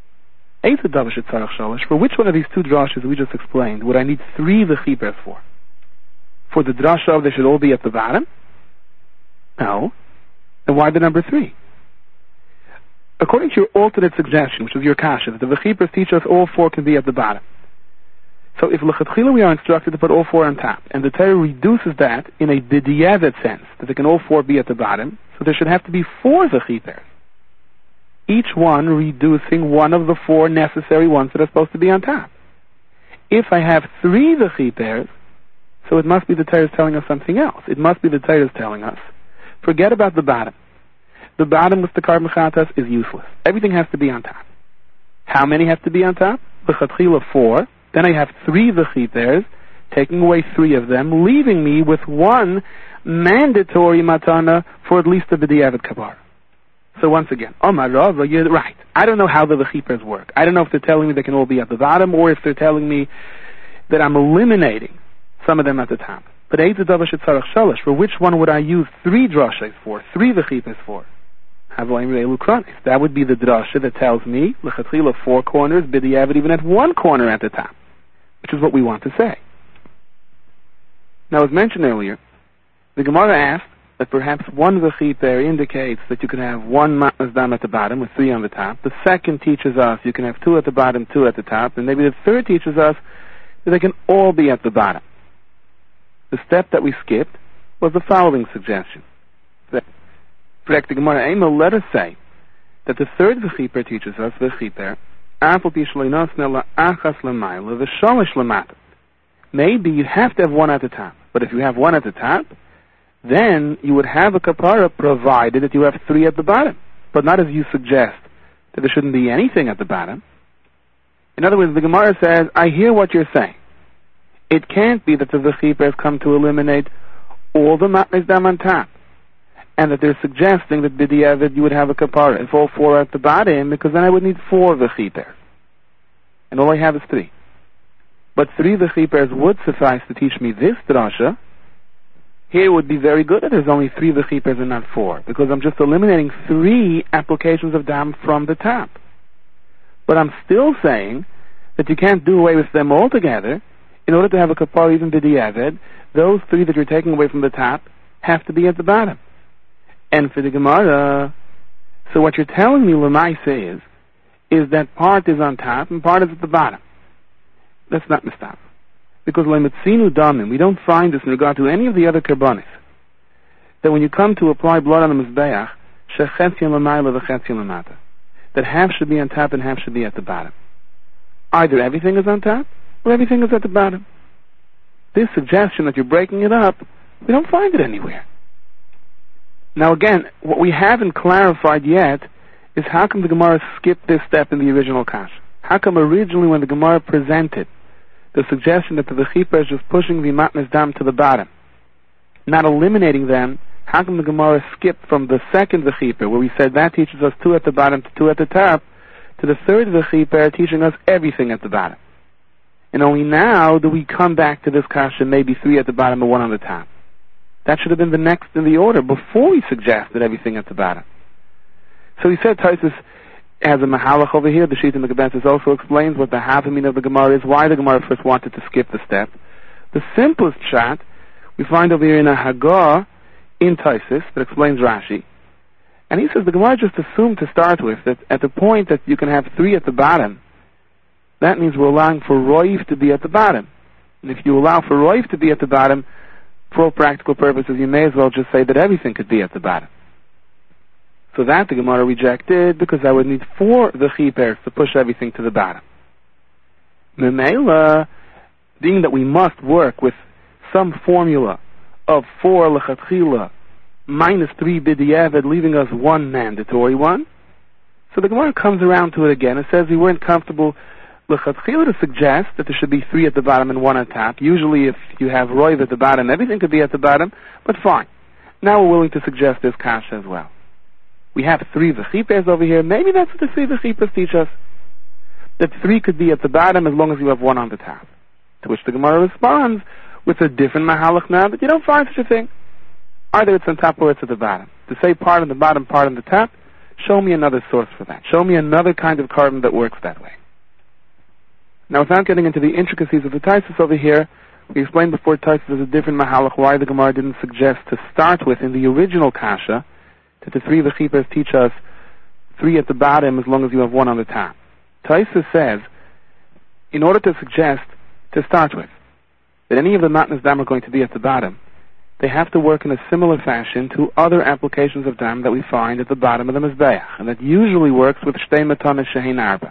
For which one of these 2 drashas we just explained would I need 3 v'chipers for? For the drasha of they should all be at the bottom? No. Then why the number 3? According to your alternate suggestion, which is your kasha, that the v'chipers teach us all 4 can be at the bottom. So if l'chatchila we are instructed to put all 4 on top, and the Torah reduces that in a b'diavad sense, that they can all 4 be at the bottom, so there should have to be 4 v'chipers. Each one reducing one of the 4 necessary ones that are supposed to be on top. If I have 3 v'chipers, so it must be the Torah is telling us something else. It must be the Torah is telling us, forget about the bottom. The bottom with the carbon chatas is useless. Everything has to be on top. How many have to be on top? L'chatchila 4. Then I have 3 v'chipers, taking away 3 of them, leaving me with 1 mandatory matana for at least the b'diavad kabar. So once again, Omar Rava, you're right. I don't know how the v'chipers work. I don't know if they're telling me they can all be at the bottom, or if they're telling me that I'm eliminating some of them at the top. But for which one would I use 3 drashas for, 3 v'chipers for? That would be the drasha that tells me l'chatchila 4 corners, b'diavad even at 1 corner at the top, which is what we want to say. Now, as mentioned earlier, the Gemara asked that perhaps 1 v'chiper indicates that you can have 1 matnas dam at the bottom with 3 on the top. The second teaches us you can have 2 at the bottom, 2 at the top, and maybe the third teaches us that they can all be at the bottom. The step that we skipped was the following suggestion. Let us say that the third v'chiper teaches us v'chiper maybe you have to have 1 at the top, but if you have 1 at the top, then you would have a kapara provided that you have 3 at the bottom, but not as you suggest that there shouldn't be anything at the bottom. In other words, the Gemara says, I hear what you're saying. It can't be that the V'chiper has come to eliminate all the matnes dam on top, and that they're suggesting that b'diavad you would have a kapara if all four are at the bottom, because then I would need 4 V'chiper. And all I have is 3. But 3 V'chipers would suffice to teach me this drasha. Here it would be very good that there's only 3 V'chipers and not 4, because I'm just eliminating 3 applications of dam from the top. But I'm still saying that you can't do away with them altogether. In order to have a kapara even b'diavad, those 3 that you're taking away from the top have to be at the bottom. And for the Gemara, so what you're telling me, Lamaisa, is that part is on top and part is at the bottom. That's not mistap. Because Lemetzinu Damim, we don't find this in regard to any of the other karbanis. That when you come to apply blood on the Mizbeach, shechetzion l'mayla v'chetzion l'mata, that half should be on top and half should be at the bottom. Either everything is on top or everything is at the bottom. This suggestion that you're breaking it up, we don't find it anywhere. Now again, what we haven't clarified yet is how come the Gemara skipped this step in the original Kasha? How come originally when the Gemara presented the suggestion that the V'chiper is just pushing the matnes dam to the bottom, not eliminating them, how come the Gemara skipped from the second V'chiper, where we said that teaches us 2 at the bottom to 2 at the top, to the third V'chiper teaching us everything at the bottom? And only now do we come back to this Kasha, maybe 3 at the bottom and 1 on the top. That should have been the next in the order before we suggested everything at the bottom. So he said Taisus has a mahalach over here. The Shita Megabensis also explains what the havamina of the Gemara is, why the Gemara first wanted to skip the step. The simplest shot we find over here in a Hagah in Taisus that explains Rashi. And he says the Gemara just assumed to start with that at the point that you can have 3 at the bottom, that means we're allowing for Roiv to be at the bottom. And if you allow for Roiv to be at the bottom, for all practical purposes, you may as well just say that everything could be at the bottom. So that the Gemara rejected, because I would need 4 V'chipers to push everything to the bottom. Memela, being that we must work with some formula of 4 L'chatchila minus 3 b'diavad, leaving us 1 mandatory one, so the Gemara comes around to it again and says we weren't comfortable L'chatchila to suggest that there should be 3 at the bottom and 1 on top. Usually if you have Roiv at the bottom, everything could be at the bottom, but fine. Now we're willing to suggest this kasha as well. We have 3 V'chipers over here. Maybe that's what the 3 V'chipers teach us. That 3 could be at the bottom as long as you have 1 on the top. To which the Gemara responds with a different mahalach now, that you don't find such a thing. Either it's on top or it's at the bottom. To say part on the bottom, part on the top, show me another source for that. Show me another kind of carbon that works that way. Now, without getting into the intricacies of the Taisus over here, we explained before Taisus is a different mahalach why the Gemara didn't suggest to start with in the original kasha that the 3 V'chipers teach us 3 at the bottom as long as you have 1 on the top. Taisus says, in order to suggest to start with that any of the matnas dam are going to be at the bottom, they have to work in a similar fashion to other applications of dam that we find at the bottom of the Mizbeach, and that usually works with shtei matanas shehein arba.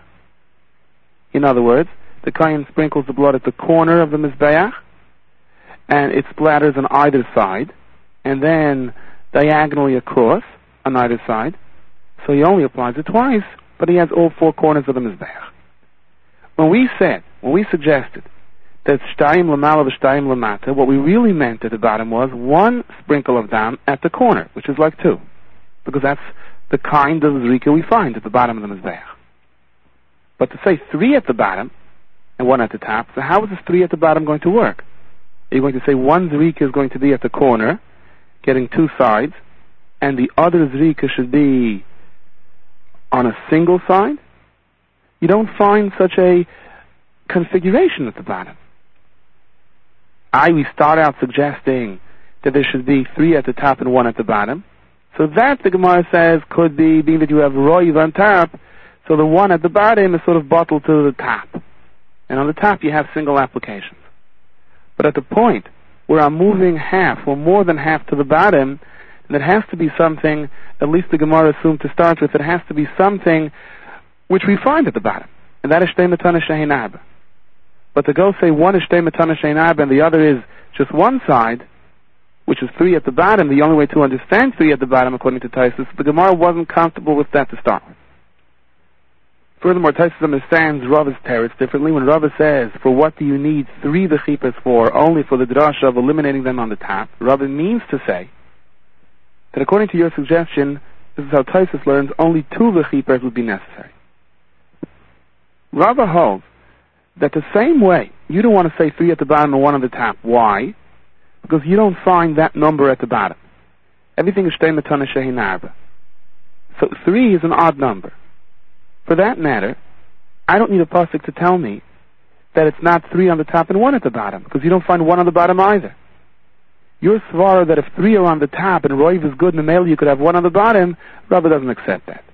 In other words, the Kohen sprinkles the blood at the corner of the Mizbeach, and it splatters on either side, and then diagonally across on either side. So he only applies it twice, but he has all 4 corners of the Mizbeach. When we suggested that shtayim lamala v'shtayim lamata, what we really meant at the bottom was 1 sprinkle of dam at the corner, which is like 2, because that's the kind of zrika we find at the bottom of the Mizbeach. But to say 3 at the bottom and 1 at the top, so how is this 3 at the bottom going to work? Are you going to say 1 zrika is going to be at the corner, getting 2 sides, and the other zrika should be on a single side? You don't find such a configuration at the bottom. We start out suggesting that there should be 3 at the top and 1 at the bottom. So that, the Gemara says, could be, being that you have Roiv on top, so the 1 at the bottom is sort of bottled to the top. And on the top you have single applications. But at the point where I'm moving half or more than half to the bottom, and it has to be something, at least the Gemara assumed to start with, it has to be something which we find at the bottom. And that is shtei matanas shehein arba. But to go say 1 is shtei matanas shehein arba and the other is just 1 side, which is 3 at the bottom, the only way to understand 3 at the bottom according to Taisus, the Gemara wasn't comfortable with that to start with. Furthermore, Taisus understands Rava's teretz differently. When Rava says, for what do you need 3 v'chipers for, only for the drasha of eliminating them on the top, Rava means to say that according to your suggestion, this is how Taisus learns, only 2 v'chipers would be necessary. Rava holds that the same way, you don't want to say 3 at the bottom and 1 on the top. Why? Because you don't find that number at the bottom. Everything is shtei matana shehin arba. So 3 is an odd number. For that matter, I don't need a pasuk to tell me that it's not 3 on the top and 1 at the bottom, because you don't find 1 on the bottom either. Your svara that if 3 are on the top and roiv is good in the male, you could have 1 on the bottom, Rava doesn't accept that.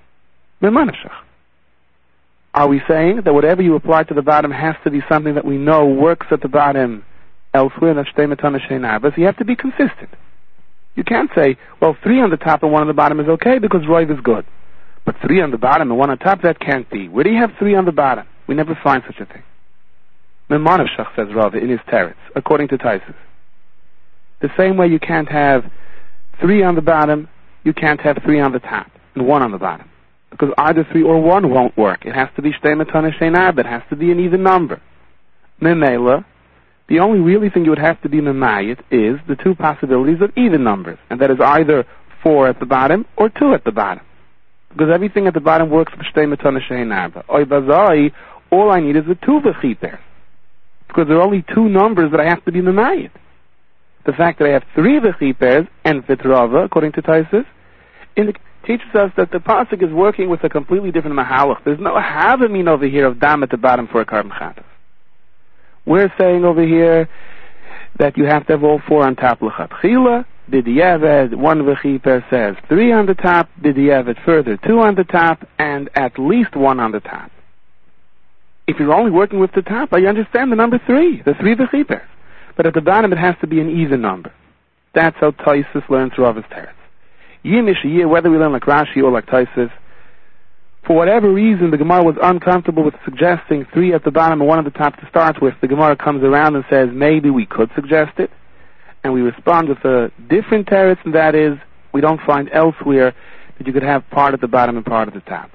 Are we saying that whatever you apply to the bottom has to be something that we know works at the bottom elsewhere, so you have to be consistent. You can't say, well, 3 on the top and 1 on the bottom is okay because roiv is good. But 3 on the bottom and 1 on top, that can't be. Where do you have 3 on the bottom? We never find such a thing. Memanavshach, says Rava in his teretz, according to Taisus. The same way you can't have 3 on the bottom, you can't have 3 on the top and 1 on the bottom. Because either 3 or 1 won't work. It has to be shtei matana shein arba. It has to be an even number. Memela, the only really thing you would have to be memayit is the 2 possibilities of even numbers. And that is either 4 at the bottom or 2 at the bottom. Because everything at the bottom works for shtei matana shein arba. Oy bazai, all I need is the 2 v'chipers. Because there are only 2 numbers that I have to be memayit. The fact that I have 3 v'chipers and vitrava, according to Taisus, teaches us that the pasuk is working with a completely different mahalach. There's no havamin over here of dam at the bottom for a carbon chatas. We're saying over here that you have to have all 4 on top l'chatchila. B'diavad, 1 v'chiper says 3 on the top. B'diavad further 2 on the top, and at least 1 on the top. If you're only working with the top, I understand the number 3, the 3 v'chiper. But at the bottom it has to be an even number. That's how Taisus learns Rava's teretz. Whether we learn like Rashi or like Taisus, for whatever reason the Gemara was uncomfortable with suggesting 3 at the bottom and 1 at the top to start with, the Gemara comes around and says maybe we could suggest it, and we respond with a different teretz, and that is we don't find elsewhere that you could have part at the bottom and part at the top.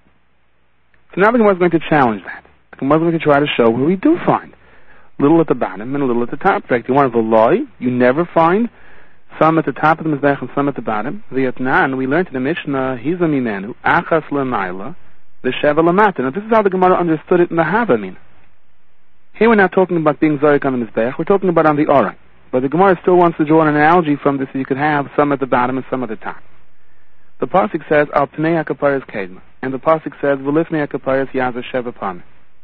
So now the Gemara is going to challenge that. The Gemara is going to try to show where we do find little at the bottom and a little at the top. In fact, you want to lie, you never find some at the top of the Mizbech and some at the bottom. V'yatnan, we learned in the Mishnah, Hiza Mimenu, Achas L'mayla, V'sheva L'mata. Now this is how the Gemara understood it in the Havamin. Here we're not talking about being Zorik on the Mizbech, we're talking about on the Orang. But the Gemara still wants to draw an analogy from this, so you could have some at the bottom and some at the top. The Pasuk says, Al Pnei HaKaparas Kedma. And the Pasuk says, V'lifnei HaKaparas Yaza Sheva Pamim.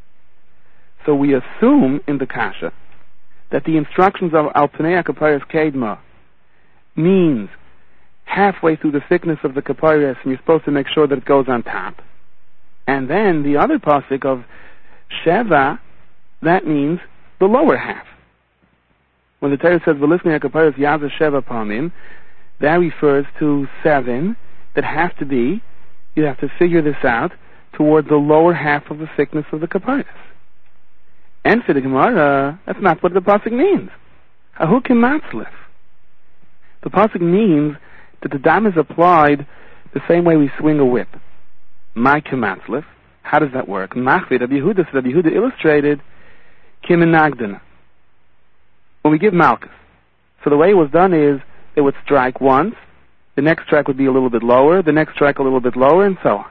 So we assume in the Kasha that the instructions of Al Pnei HaKaparas Kedma means halfway through the thickness of the kaparas, and you're supposed to make sure that it goes on top. And then the other pasuk of Sheva, that means the lower half. When the Torah says V'lifnei HaKaparas Yaza Sheva Pamim, that refers to 7 that have to be, you have to figure this out, toward the lower half of the thickness of the kaparas. And for the Gemara, that's not what the pasuk means. Ahu kimatzlif. The pasuk means that the dam is applied the same way we swing a whip. My kimatzlif. How does that work? Machvid, Rabbi Yehuda illustrated kiminagdana. When we give malchus. So the way it was done is they would strike once, the next strike would be a little bit lower, the next strike a little bit lower, and so on.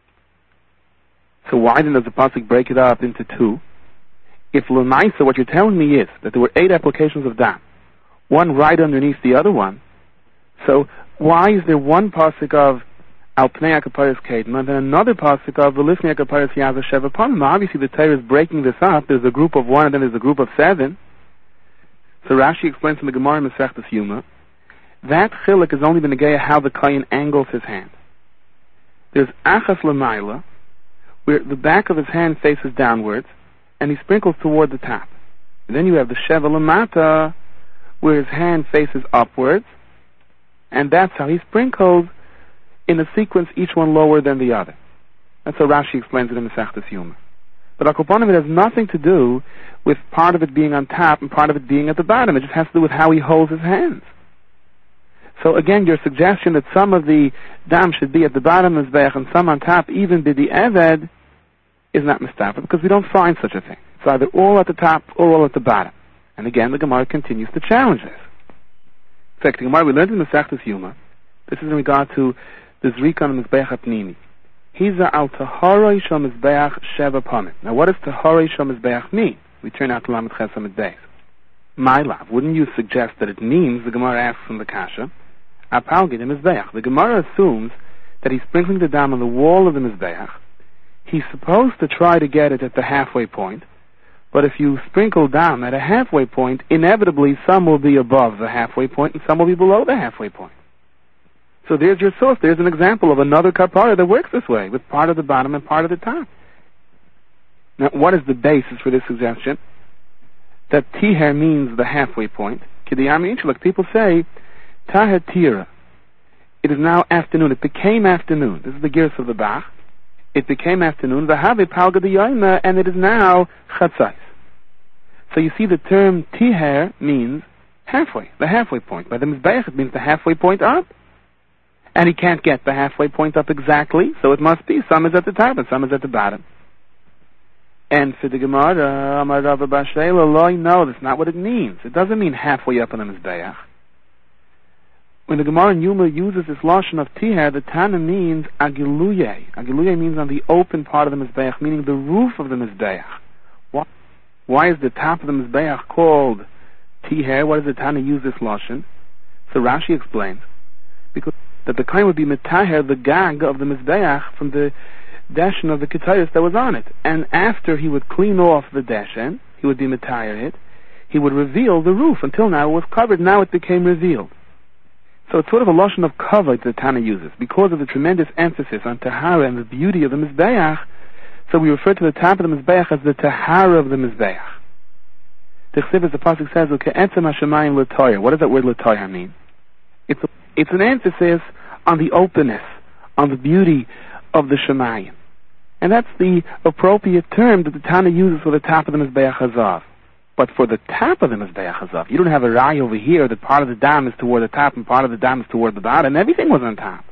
So why then does the pasuk break it up into 2? If l'maisa, what you're telling me is that there were 8 applications of dam, one right underneath the other one. So why is there one pasuk of Al Pnei HaKaparas Kedma and then another pasuk of V'lifnei HaKaparas Yaza Sheva Pamim? Obviously the Torah is breaking this up. There's a group of 1 and then there's a group of 7. So Rashi explains in the Gemara in Masechtas Yuma that chiluk is only b'negeya how the kohen angles his hand. There's Achas L'mayla, where the back of his hand faces downwards and he sprinkles toward the top. And then you have the Sheva L'mata, where his hand faces upwards, and that's how he sprinkles in a sequence, each one lower than the other. That's how Rashi explains it in Masechtas Yuma. But Akoponim, it has nothing to do with part of it being on top and part of it being at the bottom. It just has to do with how he holds his hands. So again, your suggestion that some of the dam should be at the bottom of Mizbech and some on top, even b'di eved, is not mistafa because we don't find such a thing. It's either all at the top or all at the bottom. And again, the Gemara continues to challenge this. In fact, the Gemara, we learned in Masechtas Yuma, this is in regard to the Zrika on the Mizbeach HaPnimi. Hiza al Taharoi Shal Mizbeach Sheva Panim. Now, what does Taharoi Shal Mizbeach mean? We turn out to Lamed Ches Amid Beis. My love, wouldn't you suggest that it means, the Gemara asks from the Kasha, Apalgid Mizbeach. The Gemara assumes that he's sprinkling the dam on the wall of the Mizbeach. He's supposed to try to get it at the halfway point, but if you sprinkle dam at a halfway point, inevitably some will be above the halfway point and some will be below the halfway point. So there's your source. There's an example of another kapara that works this way, with part of the bottom and part of the top. Now, what is the basis for this suggestion? That tiher means the halfway point. Like people say, taher tira. It is now afternoon. It became afternoon. This is the gears of the Bach. It became afternoon. V'havi palga d'yoyma, and it is now chatzais. So you see, the term tiher means halfway, the halfway point. By the Mizbeach, it means the halfway point up. And he can't get the halfway point up exactly, so it must be some is at the top and some is at the bottom. And for the Gemara, Amar Rava bar Shela, no, that's not what it means. It doesn't mean halfway up on the Mizbeach. When the Gemara in Yuma uses this lashon of tiher, the Tana means agiluye. Agiluye means on the open part of the Mizbeach, meaning the roof of the Mizbeach. Why is the top of the Mizbeach called tiher? Why does the Tana use this lashon? So Rashi explains, because that the kohen would be metaher the gag of the Mizbeach from the dashen of the ketayos that was on it. And after he would clean off the dashen, he would be metaher it, he would reveal the roof. Until now it was covered, now it became revealed. So it's sort of a lashon of kavod that Tana uses, because of the tremendous emphasis on tahara and the beauty of the Mizbeach. So we refer to the top of the Mizbeach as the tahara of the Mizbeach. The Chsiv, as the pasuk says, "Uke'etzem hashamayim l'toyer." What does that word l'toyer mean? It's an emphasis on the openness, on the beauty of the Shemayim. And that's the appropriate term that the Tana uses for the top of the Mizbeach Hazav. But for the top of the Mizbeach Hazav, you don't have a rai over here that part of the dam is toward the top and part of the dam is toward the bottom. Everything was on top.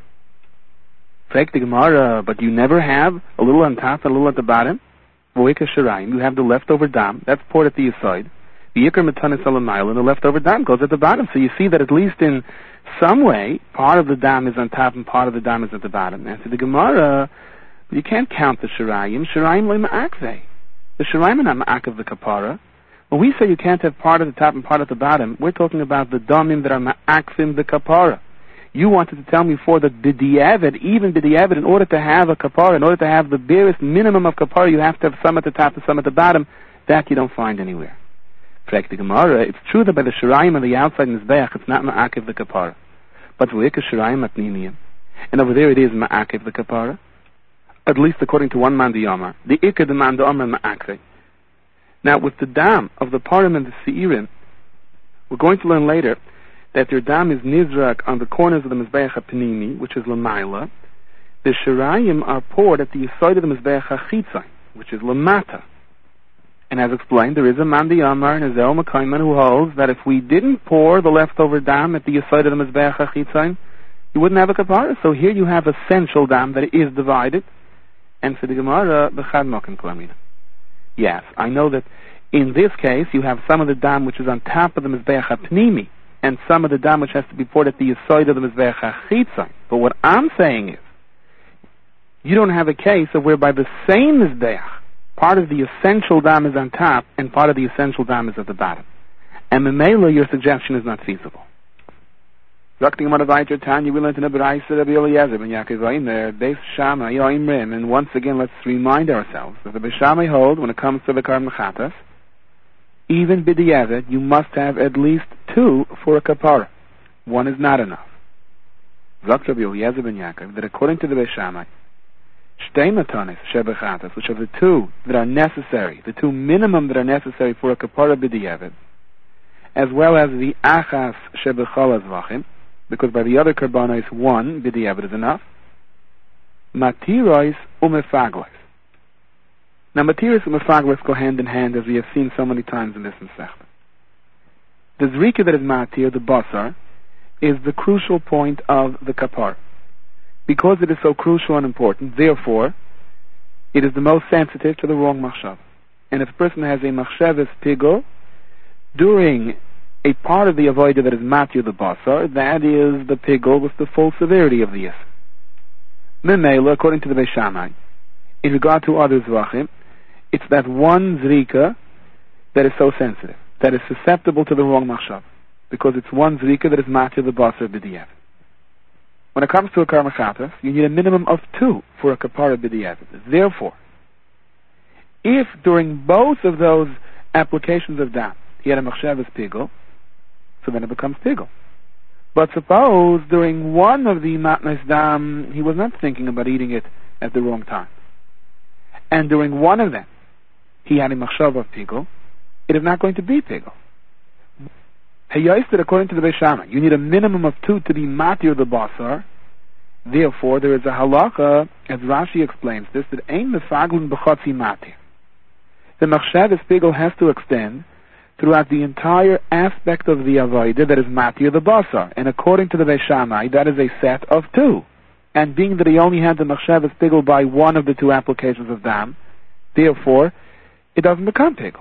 Frek the Gemara, but you never have a little on top and a little at the bottom? Voika Shirayim, you have the leftover dam, that's poured at the side. The Yikr Matanis Alamayel, and the leftover dam goes at the bottom. So you see that at least in some way, part of the dam is on top and part of the dam is at the bottom. And to the Gemara, you can't count the Shirayim. Shirayim le ma'akveh. The Shirayim are not ma'akev the kapara. When we say you can't have part at the top and part at the bottom, we're talking about the damim that are ma'akvim the kapara. You wanted to tell me before that b'di'evet, even b'di'evet, in order to have a kapara, in order to have the barest minimum of kapara, you have to have some at the top and some at the bottom. That you don't find anywhere. Frek the Gemara, it's true that by the Shirayim on the outside Mizbeach, it's not ma'akev the kapara. But v'ikar Shirayim atnimiyim. And over there it is ma'akev the kapara. At least according to one man the Yomar. The ikar the man the Yomar ma'akev. Now with the dam of the Parim and the Seirim, we're going to learn later that their dam is nizrak on the corners of the Mizbeach HaPnimi, which is Lamaila. The Shirayim are poured at the side of the Mizbeach HaChitzai, which is Lamata. And as explained, there is a man the Yomar and a Zel Makaiman who holds that if we didn't pour the leftover dam at the side of the Mizbeach HaChitzai, you wouldn't have a kapara. So here you have a central dam that is divided. And for the Gemara, the Chad Mokim Klamina. Yes, I know that in this case you have some of the dam which is on top of the Mizbeach HaPnimi, and some of the dam which has to be poured at the side of the Mizbeach HaChitzai. But what I'm saying is, you don't have a case of whereby the same Mizbeach, part of the essential dam is on top, and part of the essential dam is at the bottom. And Memela, your suggestion is not feasible. And once again, let's remind ourselves that the Beishamai hold, when it comes to the Karban Chatas, even b'di'evet, you must have at least two for a kapara. One is not enough. Zok Rabbi Eliezer ben Yaakov, that according to the Beishamai, Shtei matanis shebechatas, which are the two that are necessary, the two minimum that are necessary for a kapara b'di'evet, as well as the achas shebechol azvachim, because by the other karbanos one b'di'evet is enough. Matirois umefaglois. Now matirois and umefaglois go hand in hand, as we have seen so many times in this Masechta. The zrika that is matir, the basar, is the crucial point of the kapar. Because it is so crucial and important, therefore, it is the most sensitive to the wrong machshav. And if a person has a machshavas pigul during a part of the avodah that is matir the basar, that is the pigul with the full severity of the yisr. Memela, according to the Beis Shammai, in regard to other zvachim, it's that one zrika that is so sensitive, that is susceptible to the wrong machshav, because it's one zrika that is matir the basar b'diavad. When it comes to a karmachatas, you need a minimum of 2 for a kapara b'diavad. Therefore, if during both of those applications of dam he had a machshavas pigul, so then it becomes pigul. But suppose during one of the matnas dam he was not thinking about eating it at the wrong time, and during one of them he had a machshav of pigul, it is not going to be pigul. Hayaisted, according to the Beis Shammai, you need a minimum of 2 to be matir the basar. Therefore, there is a halacha, as Rashi explains this, that ein mefaglin b'chotzi matir. The machshavas pigul has to extend throughout the entire aspect of the avodah that is matir the basar. And according to the Beis Shammai, that is a set of 2. And being that he only had the machshavas pigul by one of the 2 applications of dam, therefore, it doesn't become pigul.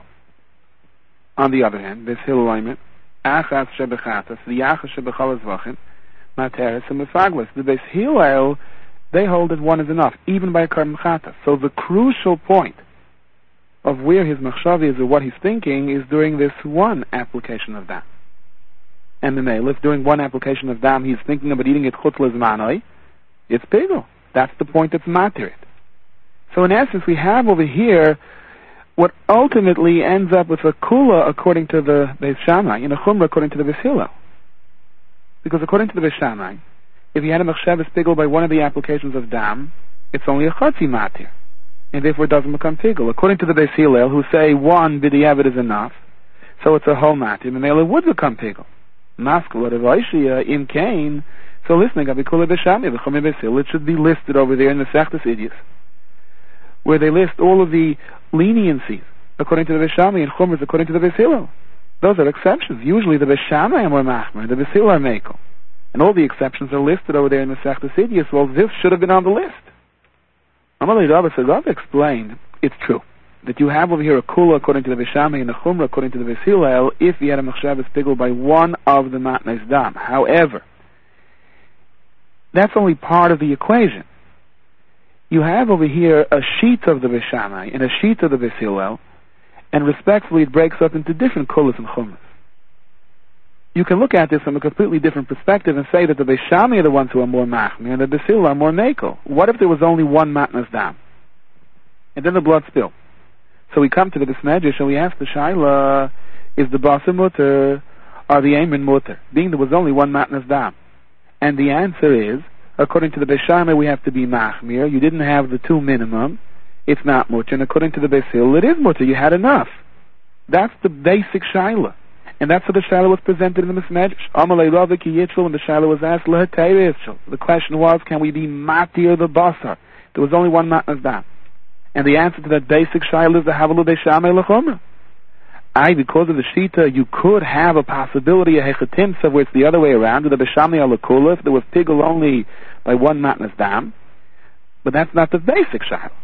On the other hand, this hiloimet, achas shebechatas, the achas shebechal zvachim, materis and mefaglas. The Beis Hillel, they hold that one is enough, even by a karmachatas. So the crucial point of where his machshav is or what he's thinking is during this one application of dam. And the male, if during one application of dam he's thinking about eating it chutz lezmanoi, it's pigul. That's the point that's matir it. So in essence, we have over here what ultimately ends up with a kula according to the Beis Shammai, and a chumrah according to the Beis Hillel. Because according to the Beis Shammai, if you had a machshavas pigul by one of the applications of dam, it's only a chatzi matir, and therefore it doesn't become pigul. According to the Beis Hillel, who say one b'diavad is enough, so it's a whole matir, and it would become pigul. Maskul Ravaishia im kain. So listening, abikula Beis Shammai v'chumei Beis Hillel, it should be listed over there in the Sechtas Idias, where they list all of the leniencies according to the Beis Shammai and chumras according to the Beis Hillel. Those are exceptions. Usually the Beis Shammai are more machmer, the Beis Hillel are mekel. And all the exceptions are listed over there in the Sechtas Idias. Well, this should have been on the list. Amalei Rabba says, Rabba explained, it's true, that you have over here a kula according to the Beis Shammai and a chumra according to the Beis Hillel if you had a machshavas pigul by one of the matnes dam. However, that's only part of the equation. You have over here a sheet of the Beis Shammai and a sheet of the Beis Hillel, and respectfully it breaks up into different kulas and chumras. You can look at this from a completely different perspective and say that the Beis Shammai are the ones who are more machmir and the Beis Hillel are more mekel. What if there was only one matnas dam? And then the blood spilled. So we come to the Bismedrash and we ask the Shaila, is the basar mutter or the aimin mutter? Being there was only one matnas dam. And the answer is, according to the Beis Shammai, we have to be machmir. You didn't have the 2 minimum. It's not mutter. And according to the Beis Hillel, it is mutter. You had enough. That's the basic shaila. And that's how the shaila was presented in the Mismedrash. Amalei Rava ki yitchel, when the shaila was asked, lehatei yitchel. The question was, can we be matir the basar? There was only one matnas dam. And the answer to that basic shaila is the havalu Beis Shammai lechumra. Because of the shita, you could have a possibility, a hechatimsa, where it's the other way around, with the Beis Shammai alakula, if there was pigul only by one matnas dam. But that's not the basic shaila.